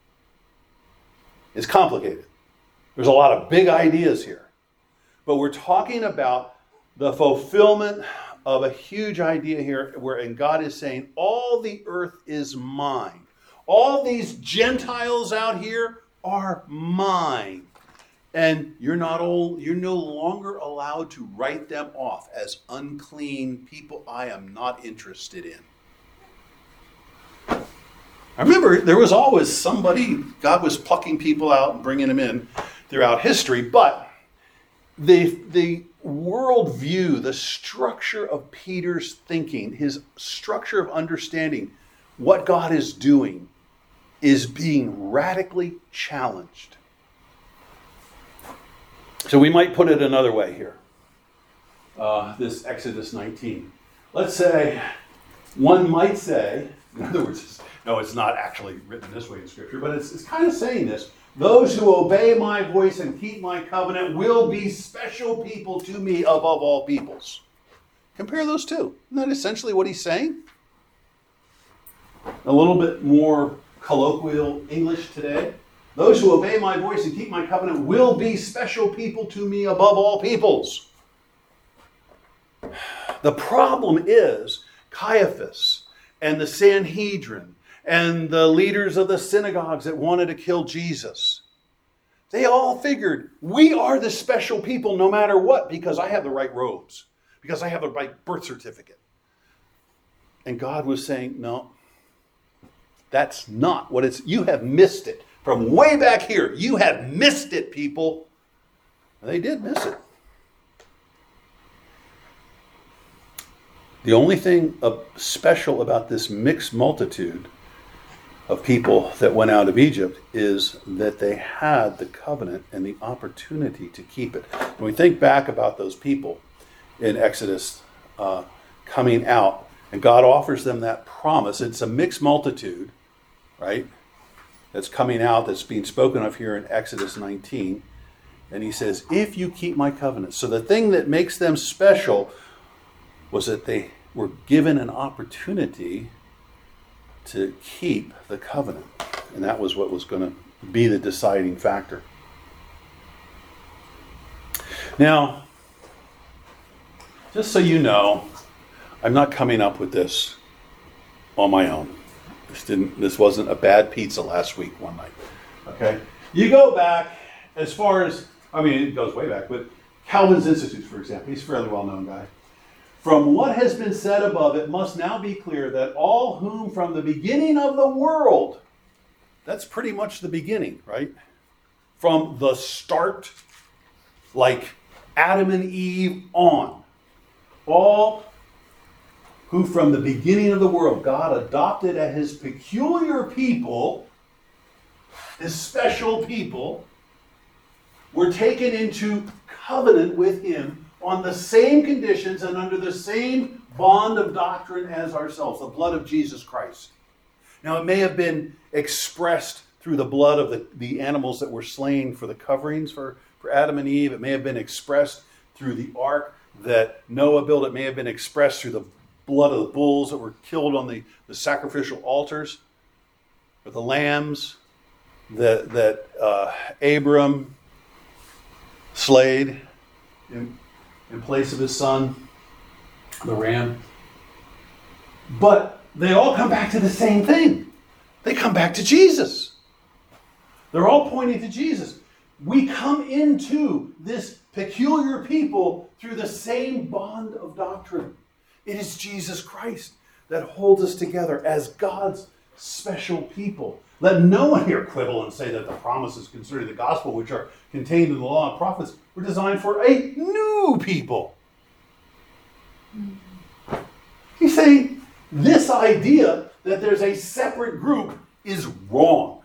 It's complicated. There's a lot of big ideas here. But we're talking about the fulfillment of a huge idea here where and God is saying, all the earth is mine. All these Gentiles out here are mine. And you're not all, you're no longer allowed to write them off as unclean people I am not interested in. I remember there was always somebody, God was plucking people out and bringing them in throughout history, but the, the worldview, the structure of Peter's thinking, his structure of understanding what God is doing is being radically challenged. So we might put it another way here. Uh, this Exodus nineteen. Let's say, one might say, in other words, no, it's not actually written this way in Scripture, but it's, it's kind of saying this. Those who obey my voice and keep my covenant will be special people to me above all peoples. Compare those two. Isn't that essentially what he's saying? A little bit more colloquial English today. Those who obey my voice and keep my covenant will be special people to me above all peoples. The problem is Caiaphas and the Sanhedrin and the leaders of the synagogues that wanted to kill Jesus. They all figured, we are the special people no matter what, because I have the right robes, because I have the right birth certificate. And God was saying, no, that's not what it's, you have missed it. From way back here, you have missed it, people. And they did miss it. The only thing special about this mixed multitude of people that went out of Egypt is that they had the covenant and the opportunity to keep it. When we think back about those people in Exodus uh, coming out, and God offers them that promise. It's a mixed multitude, right? That's coming out, that's being spoken of here in Exodus nineteen. And he says, if you keep my covenant. So the thing that makes them special was that they were given an opportunity to keep the covenant. And that was what was going to be the deciding factor. Now, just so you know, I'm not coming up with this on my own. This didn't. This wasn't a bad pizza last week one night. Okay? You go back as far as, I mean, it goes way back, but Calvin's Institutes, for example, he's a fairly well-known guy. From what has been said above, it must now be clear that all whom from the beginning of the world, that's pretty much the beginning, right? From the start, like Adam and Eve on, all who from the beginning of the world God adopted as his peculiar people, his special people, were taken into covenant with him on the same conditions and under the same bond of doctrine as ourselves, the blood of Jesus Christ. Now, it may have been expressed through the blood of the, the animals that were slain for the coverings for, for Adam and Eve. It may have been expressed through the ark that Noah built. It may have been expressed through the blood of the bulls that were killed on the, the sacrificial altars, or the lambs that, that uh, Abram slayed in, in place of his son, the ram. But they all come back to the same thing. They come back to Jesus. They're all pointing to Jesus. We come into this peculiar people through the same bond of doctrine. It is Jesus Christ that holds us together as God's special people. Let no one here quibble and say that the promises concerning the gospel, which are contained in the law and prophets, were designed for a new people. He's saying this idea that there's a separate group is wrong.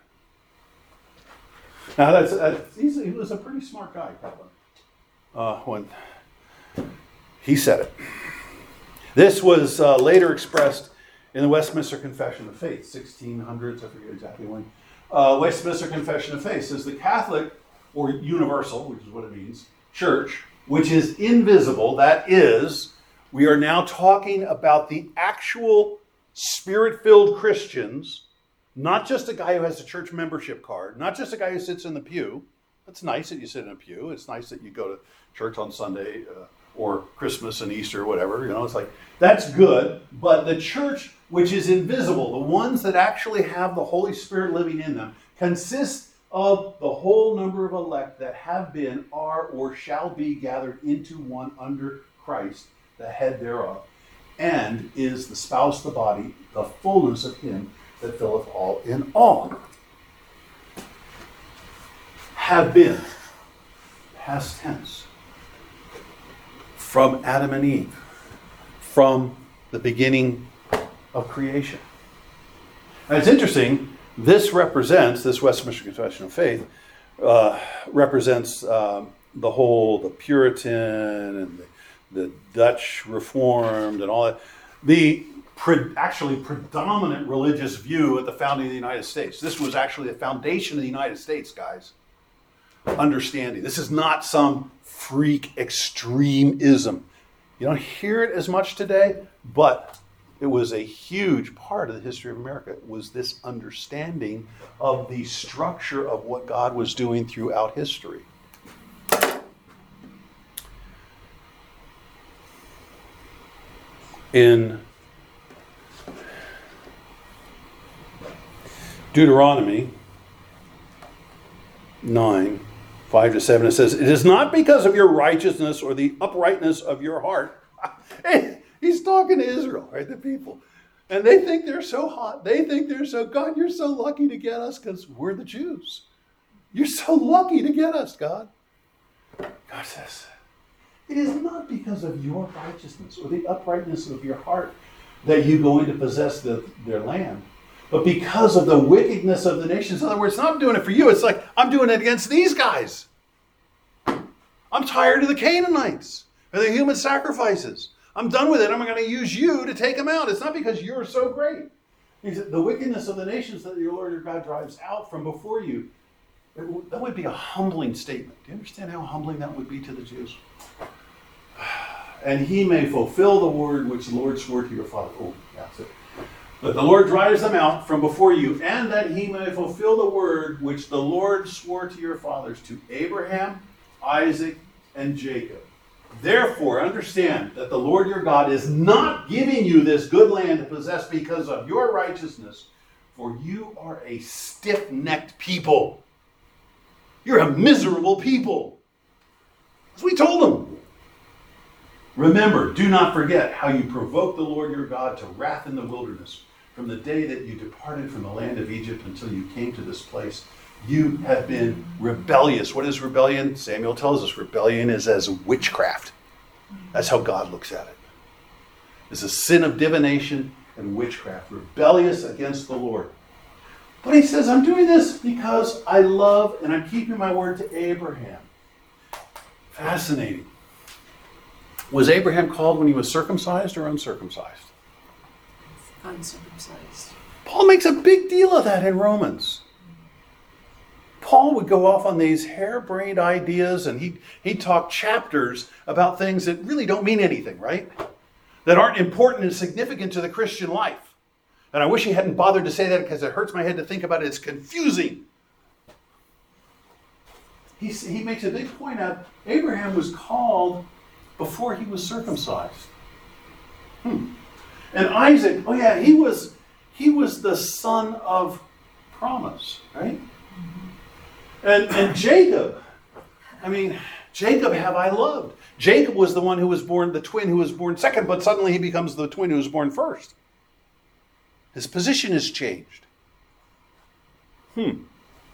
Now, that's, that's he's, he was a pretty smart guy, Calvin, uh, when he said it. This was uh, later expressed in the Westminster Confession of Faith, sixteen hundreds, I forget exactly when. Uh, Westminster Confession of Faith says the Catholic, or universal, which is what it means, church, which is invisible, that is, we are now talking about the actual spirit-filled Christians, not just a guy who has a church membership card, not just a guy who sits in the pew. It's nice that you sit in a pew. It's nice that you go to church on Sunday uh, or Christmas and Easter or whatever. You know, it's like, that's good. But the church, which is invisible, the ones that actually have the Holy Spirit living in them, consists of the whole number of elect that have been, are, or shall be gathered into one under Christ, the head thereof, and is the spouse, the body, the fullness of him that filleth all in all. Have been, past tense, from Adam and Eve, from the beginning of creation. And it's interesting, this represents, this Westminster Confession of Faith, uh, represents um, the whole, the Puritan and the, the Dutch Reformed and all that. The pre- actually predominant religious view at the founding of the United States. This was actually the foundation of the United States, guys. Understanding. This is not some freak extremism. You don't hear it as much today, but it was a huge part of the history of America. It was this understanding of the structure of what God was doing throughout history. In Deuteronomy nine, five to seven, it says, "It is not because of your righteousness or the uprightness of your heart." He's talking to Israel, right? The people. And they think they're so hot. They think they're so, God, you're so lucky to get us because we're the Jews. You're so lucky to get us, God. God says, it is not because of your righteousness or the uprightness of your heart that you go in to possess the, their land, but because of the wickedness of the nations. In other words, I'm doing it for you. It's like, I'm doing it against these guys. I'm tired of the Canaanites and the human sacrifices. I'm done with it. I'm going to use you to take them out. It's not because you're so great. He said, the wickedness of the nations that your Lord your God drives out from before you. It w- that would be a humbling statement. Do you understand how humbling that would be to the Jews? And he may fulfill the word which the Lord swore to your father. Oh, yeah, that's it. But the Lord drives them out from before you, and that he may fulfill the word which the Lord swore to your fathers, to Abraham, Isaac, and Jacob. Therefore, understand that the Lord your God is not giving you this good land to possess because of your righteousness, for you are a stiff-necked people. You're a miserable people. As we told them. Remember, do not forget how you provoked the Lord your God to wrath in the wilderness from the day that you departed from the land of Egypt until you came to this place. You have been rebellious. What is rebellion? Samuel tells us rebellion is as witchcraft. That's how God looks at it. It's a sin of divination and witchcraft. Rebellious against the Lord. But he says, I'm doing this because I love and I'm keeping my word to Abraham. Fascinating. Was Abraham called when he was circumcised or uncircumcised? Uncircumcised. Paul makes a big deal of that in Romans. Paul would go off on these harebrained ideas, and he'd, he'd talk chapters about things that really don't mean anything, right? That aren't important and significant to the Christian life. And I wish he hadn't bothered to say that because it hurts my head to think about it. It's confusing. He, he makes a big point out. Abraham was called before he was circumcised. Hmm. And Isaac, oh yeah, he was he was the son of promise, right? And, and Jacob, I mean, Jacob have I loved. Jacob was the one who was born, the twin who was born second, but suddenly he becomes the twin who was born first. His position has changed. Hmm.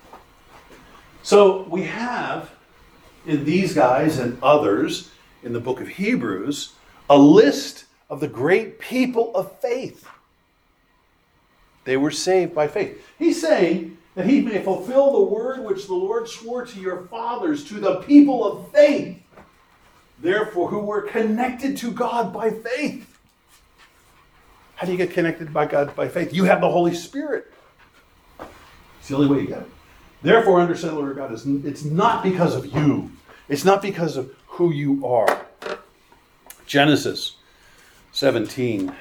So we have, in these guys and others, in the book of Hebrews, a list of the great people of faith. They were saved by faith. He's saying that he may fulfill the word which the Lord swore to your fathers, to the people of faith, therefore, who were connected to God by faith. How do you get connected by God by faith? You have the Holy Spirit. It's the only way you get it. Therefore, understand the Lord God is it's not because of you. It's not because of who you are. Genesis seventeen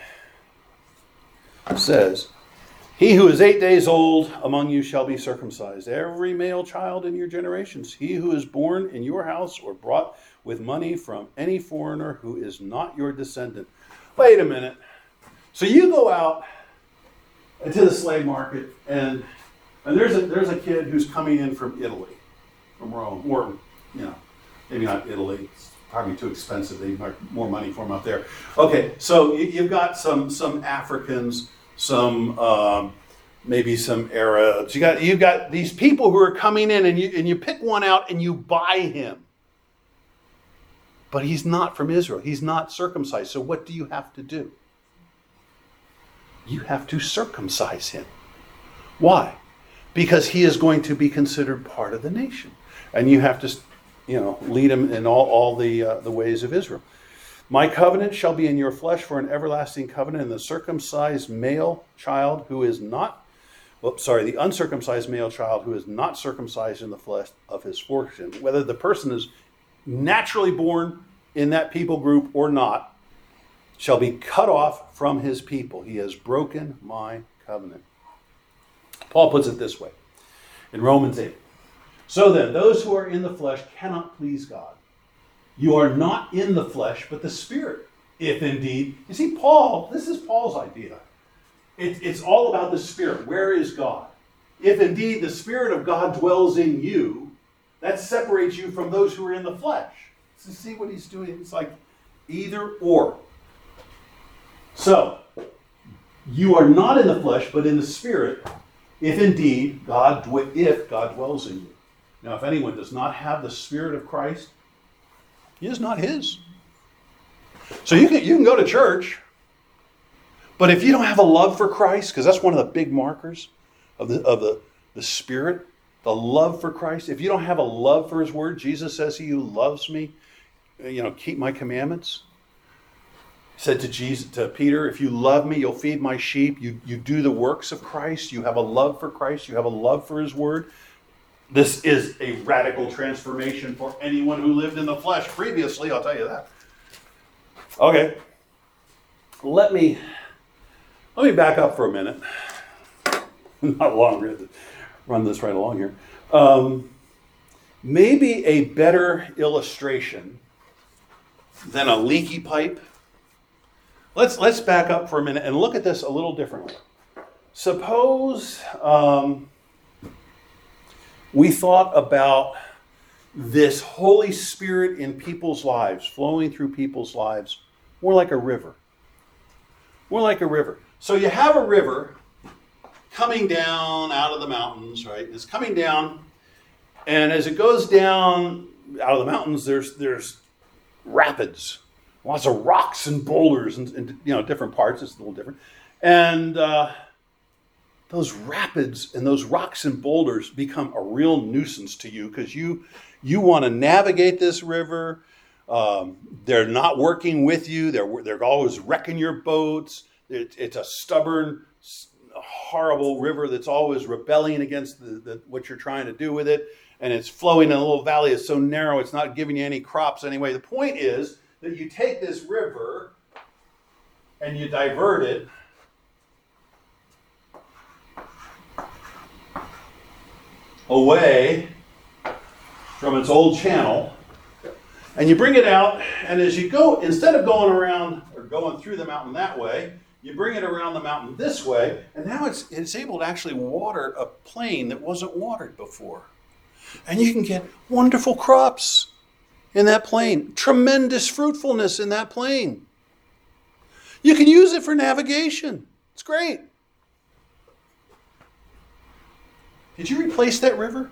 says, he who is eight days old among you shall be circumcised. Every male child in your generations, he who is born in your house or brought with money from any foreigner who is not your descendant. Wait a minute. So you go out into the slave market, and and there's a there's a kid who's coming in from Italy, from Rome, or you know, maybe not Italy. It's probably too expensive. They make more money for them up there. Okay, so you, you've got some some Africans, some um, maybe some Arabs. You got you've got these people who are coming in, and you and you pick one out and you buy him. But he's not from Israel. He's not circumcised. So what do you have to do? You have to circumcise him. Why? Because he is going to be considered part of the nation. And you have to, you know, lead him in all, all the, uh, the ways of Israel. My covenant shall be in your flesh for an everlasting covenant, and the circumcised male child who is not, oops, sorry, the uncircumcised male child who is not circumcised in the flesh of his foreskin, whether the person is naturally born in that people group or not, shall be cut off from his people. He has broken my covenant. Paul puts it this way in Romans eight. So then, those who are in the flesh cannot please God. You are not in the flesh, but the Spirit. If indeed, you see, Paul, this is Paul's idea. It, it's all about the Spirit. Where is God? If indeed the Spirit of God dwells in you, that separates you from those who are in the flesh. So see what he's doing? It's like either or. So, you are not in the flesh, but in the Spirit, if indeed God, if God dwells in you. Now, if anyone does not have the Spirit of Christ, he is not his. So you can, you can go to church, but if you don't have a love for Christ, because that's one of the big markers of the, of the, the Spirit, the love for Christ. If you don't have a love for his word, Jesus says, he who loves me, you know, keep my commandments. He said to Jesus, to Peter, if you love me, you'll feed my sheep. You, you do the works of Christ. You have a love for Christ. You have a love for his word. This is a radical transformation for anyone who lived in the flesh previously, I'll tell you that. Okay. Let me, let me back up for a minute. Not longer to run this right along here. Um, maybe a better illustration than a leaky pipe. Let's let's back up for a minute and look at this a little differently. Suppose um, we thought about this Holy Spirit in people's lives, flowing through people's lives, more like a river. More like a river. So you have a river coming down out of the mountains, right? It's coming down, and as it goes down out of the mountains, there's there's rapids, lots of rocks and boulders, and, and you know, different parts. It's a little different, and uh, those rapids and those rocks and boulders become a real nuisance to you because you you want to navigate this river. Um, they're not working with you. They're they're always wrecking your boats. It, it's a stubborn, horrible river that's always rebelling against the, the, what you're trying to do with it. And it's flowing in a little valley. It's so narrow, it's not giving you any crops anyway. The point is that you take this river and you divert it away from its old channel. And you bring it out, and as you go, instead of going around or going through the mountain that way, you bring it around the mountain this way, and now it's it's able to actually water a plain that wasn't watered before. And you can get wonderful crops in that plain, tremendous fruitfulness in that plain. You can use it for navigation. It's great. Did you replace that river?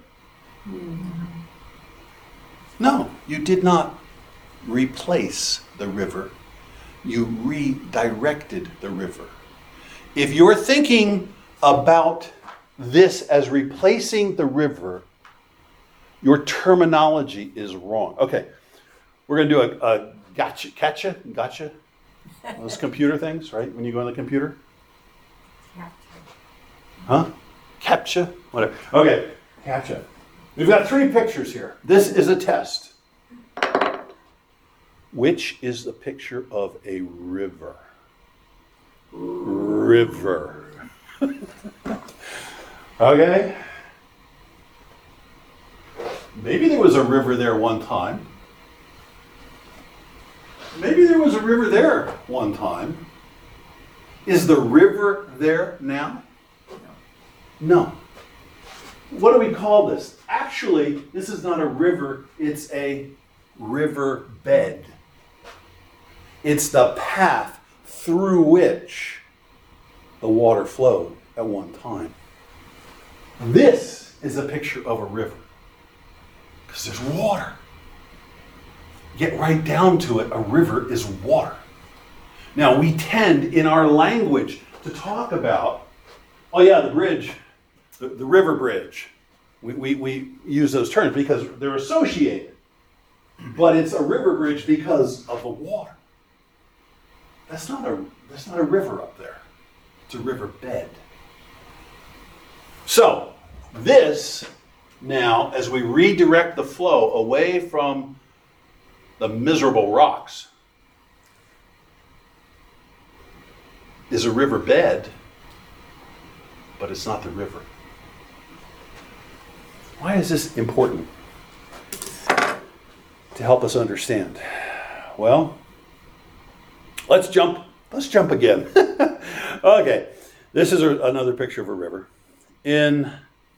No, you did not replace the river. You redirected the river. If you're thinking about this as replacing the river, your terminology is wrong. Okay, we're going to do a, a gotcha, gotcha, gotcha. Those computer things, right? When you go on the computer? Huh? CAPTCHA? Whatever. Okay, CAPTCHA. We've got three pictures here. This is a test. Which is the picture of a river? River. Okay? Maybe there was a river there one time. maybe there was a river there one time. Is the river there now? No. What do we call this? Actually, this is not a river, it's a river bed. It's the path through which the water flowed at one time. This is a picture of a river. Because there's water. Get right down to it, a river is water. Now, we tend in our language to talk about, oh yeah, the bridge, the, the river bridge. We, we, we use those terms because they're associated. But it's a river bridge because of the water. That's not a, that's not a river up there. It's a river bed. So, this now, as we redirect the flow away from the miserable rocks, is a river bed, but it's not the river. Why is this important to help us understand? Well, let's jump. Let's jump again. Okay, this is a, another picture of a river. In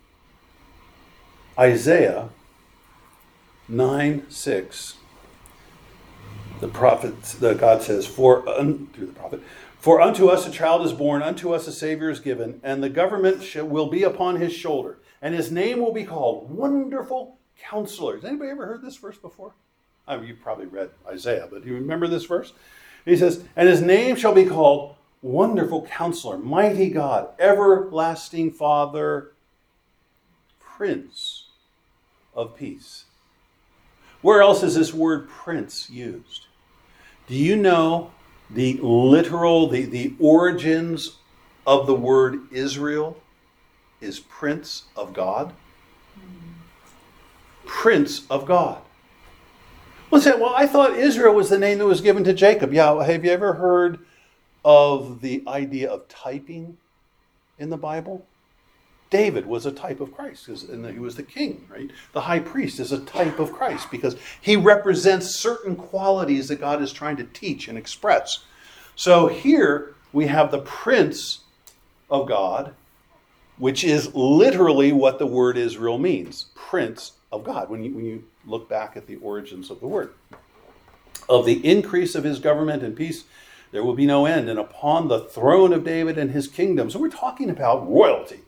Isaiah nine six, the prophet, the God says, "For un, through the prophet, for unto us a child is born, unto us a Savior is given, and the government shall, will be upon his shoulder, and his name will be called Wonderful Counselor." Has anybody ever heard this verse before? I mean, you've probably read Isaiah, but do you remember this verse? He says, "And his name shall be called Wonderful Counselor, Mighty God, Everlasting Father, Prince of Peace." Where else is this word prince used? Do you know the literal, the, the origins of the word Israel is Prince of God? Prince of God. Well, say, well, I thought Israel was the name that was given to Jacob. Yeah, have you ever heard of the idea of typing in the Bible? David was a type of Christ, and he was the king, right? The high priest is a type of Christ because he represents certain qualities that God is trying to teach and express. So here we have the Prince of God, which is literally what the word Israel means, Prince of God, when you, when you look back at the origins of the word. Of the increase of his government and peace, there will be no end, and upon the throne of David and his kingdom. So we're talking about royalty.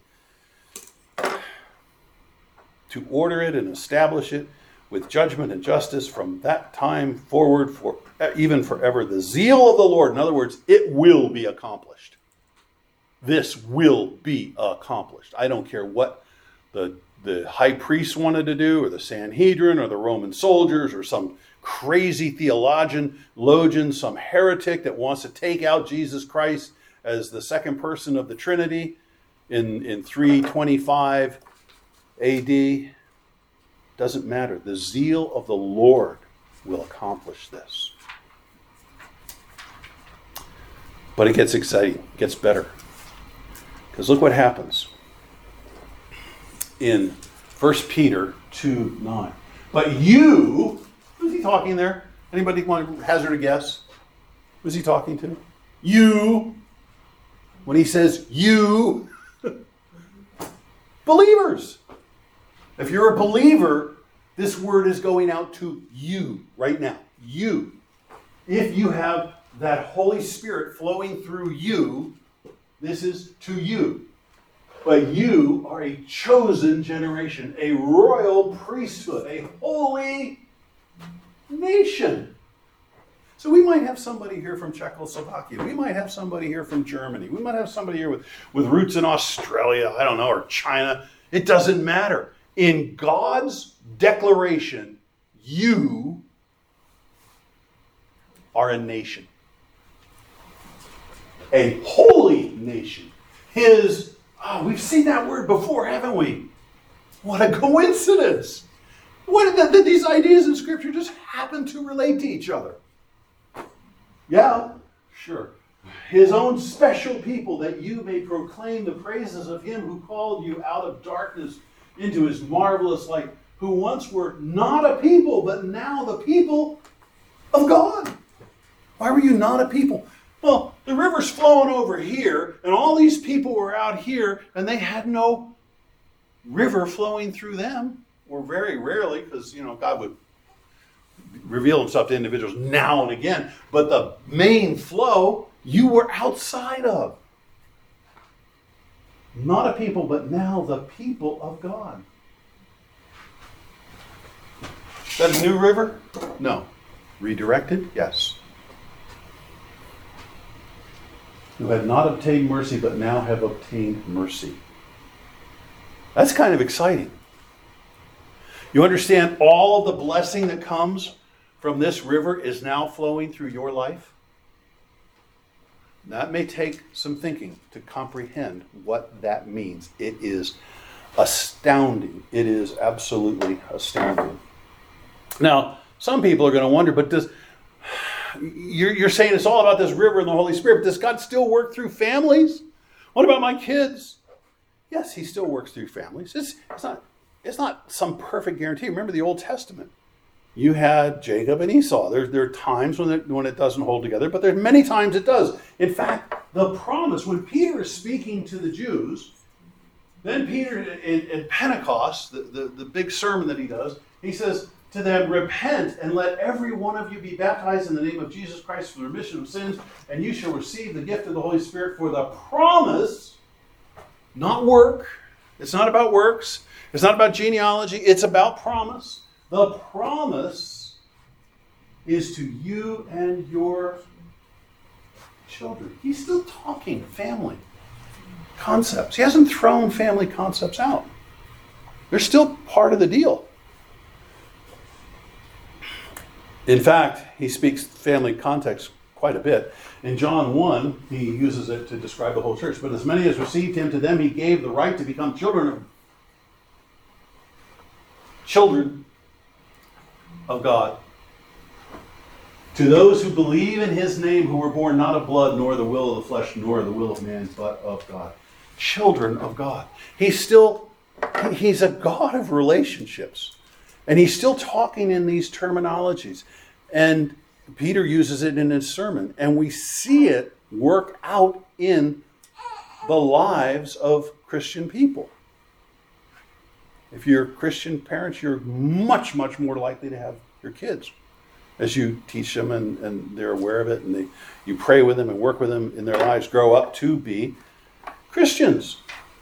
To order it and establish it with judgment and justice from that time forward, for even forever. The zeal of the Lord, in other words, it will be accomplished. This will be accomplished. I don't care what the, the high priest wanted to do, or the Sanhedrin, or the Roman soldiers, or some crazy theologian, logian, some heretic that wants to take out Jesus Christ as the second person of the Trinity in, in three twenty-five A D. Doesn't matter. The zeal of the Lord will accomplish this. But it gets exciting. It gets better. Because look what happens in First Peter two nine. But you, who's he talking there? Anybody want to hazard a guess? Who's he talking to? You. When he says you, believers. If you're a believer, this word is going out to you right now. You. If you have that Holy Spirit flowing through you, this is to you. But you are a chosen generation, a royal priesthood, a holy nation. So we might have somebody here from Czechoslovakia. We might have somebody here from Germany. We might have somebody here with, with roots in Australia, I don't know, or China. It doesn't matter. In God's declaration, you are a nation. A holy nation. His, oh, we've seen that word before, haven't we? What a coincidence. What did, did these ideas in Scripture just happen to relate to each other? Yeah, sure. His own special people, that you may proclaim the praises of him who called you out of darkness into his marvelous light, who once were not a people, but now the people of God. Why were you not a people? Well, the river's flowing over here, and all these people were out here, and they had no river flowing through them, or very rarely, because, you know, God would reveal himself to individuals now and again. But the main flow, you were outside of. Not a people, but now the people of God. Is that a new river? No. Redirected? Yes. Who had not obtained mercy, but now have obtained mercy. That's kind of exciting. You understand all of the blessing that comes from this river is now flowing through your life? That may take some thinking to comprehend what that means. It is astounding. It is absolutely astounding. Now, some people are going to wonder, but does you're, you're saying it's all about this river and the Holy Spirit, but does God still work through families? What about my kids? Yes, he still works through families. It's, it's not, it's not some perfect guarantee. Remember the Old Testament. You had Jacob and Esau. There, there are times when it, when it doesn't hold together, but there's many times it does. In fact, the promise, when Peter is speaking to the Jews, then Peter in, in Pentecost, the, the, the big sermon that he does, he says to them, repent and let every one of you be baptized in the name of Jesus Christ for the remission of sins, and you shall receive the gift of the Holy Spirit, for the promise, not work. It's not about works. It's not about genealogy. It's about promise. The promise is to you and your children. He's still talking family concepts. He hasn't thrown family concepts out. They're still part of the deal. In fact, he speaks family context quite a bit. In John one, he uses it to describe the whole church. But as many as received him, to them he gave the right to become children of children of God. To those who believe in his name, who were born not of blood, nor the will of the flesh, nor the will of man, but of God. Children of God. He's still, he's a God of relationships. And he's still talking in these terminologies. And Peter uses it in his sermon. And we see it work out in the lives of Christian people. If you're Christian parents, you're much, much more likely to have your kids as you teach them and, and they're aware of it, and they, you pray with them and work with them in their lives, grow up to be Christians.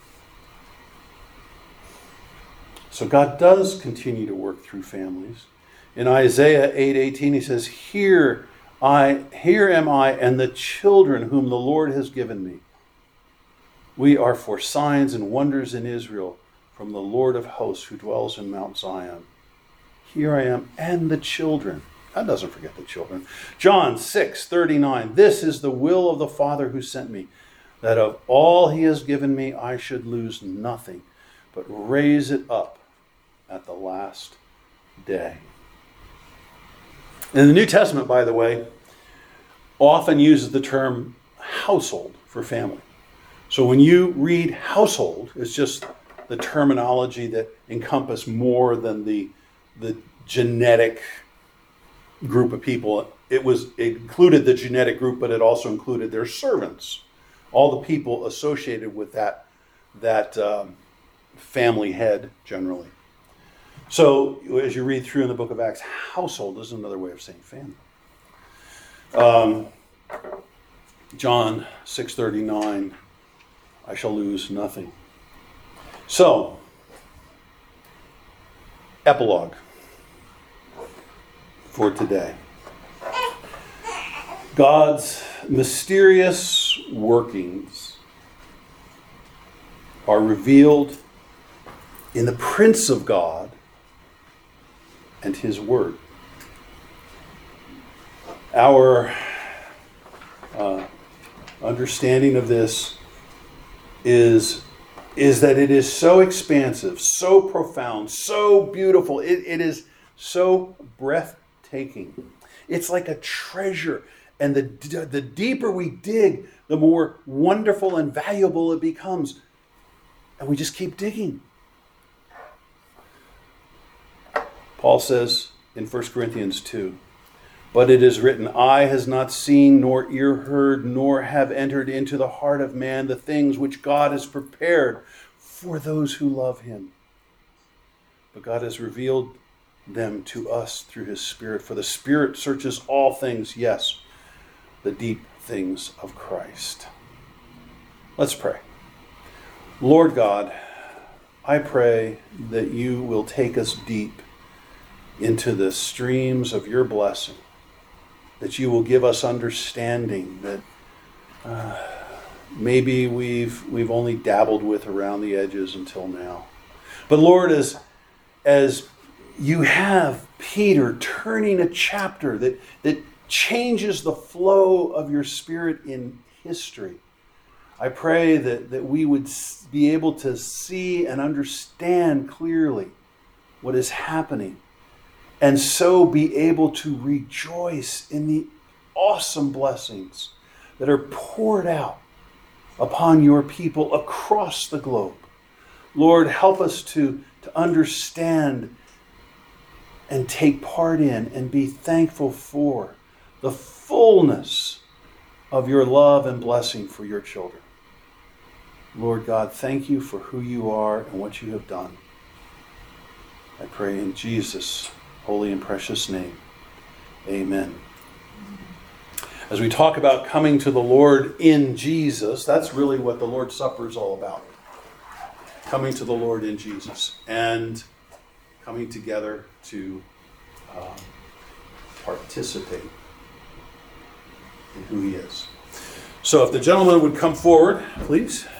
So God does continue to work through families. In Isaiah eight eighteen, he says, Here I, here am I and the children whom the Lord has given me. We are for signs and wonders in Israel, from the Lord of hosts who dwells in Mount Zion. Here I am, and the children. God doesn't forget the children. John six thirty-nine. This is the will of the Father who sent me, that of all he has given me I should lose nothing, but raise it up at the last day. And the New Testament, by the way, often uses the term household for family. So when you read household, it's just the terminology that encompass more than the, the genetic group of people. It was it included the genetic group, but it also included their servants, all the people associated with that, that um, family head generally. So as you read through in the book of Acts, household is another way of saying family. Um, John six thirty-nine, I shall lose nothing. So, epilogue for today. God's mysterious workings are revealed in the Prince of God and his Word. Our uh, understanding of this is is that it is so expansive, so profound, so beautiful. It, it is so breathtaking. It's like a treasure. And the, the deeper we dig, the more wonderful and valuable it becomes. And we just keep digging. Paul says in First Corinthians two, But it is written, eye has not seen, nor ear heard, nor have entered into the heart of man the things which God has prepared for those who love him. But God has revealed them to us through his Spirit. For the Spirit searches all things, yes, the deep things of Christ. Let's pray. Lord God, I pray that you will take us deep into the streams of your blessing, that you will give us understanding that uh, maybe we've we've only dabbled with around the edges until now. But Lord, as as you have Peter turning a chapter that, that changes the flow of your Spirit in history, I pray that, that we would be able to see and understand clearly what is happening, and so be able to rejoice in the awesome blessings that are poured out upon your people across the globe. Lord, help us to, to understand and take part in and be thankful for the fullness of your love and blessing for your children. Lord God, thank you for who you are and what you have done. I pray in Jesus' holy and precious name. Amen. As we talk about coming to the Lord in Jesus, that's really what the Lord's Supper is all about. Coming to the Lord in Jesus and coming together to um, participate in who he is. So if the gentleman would come forward, please.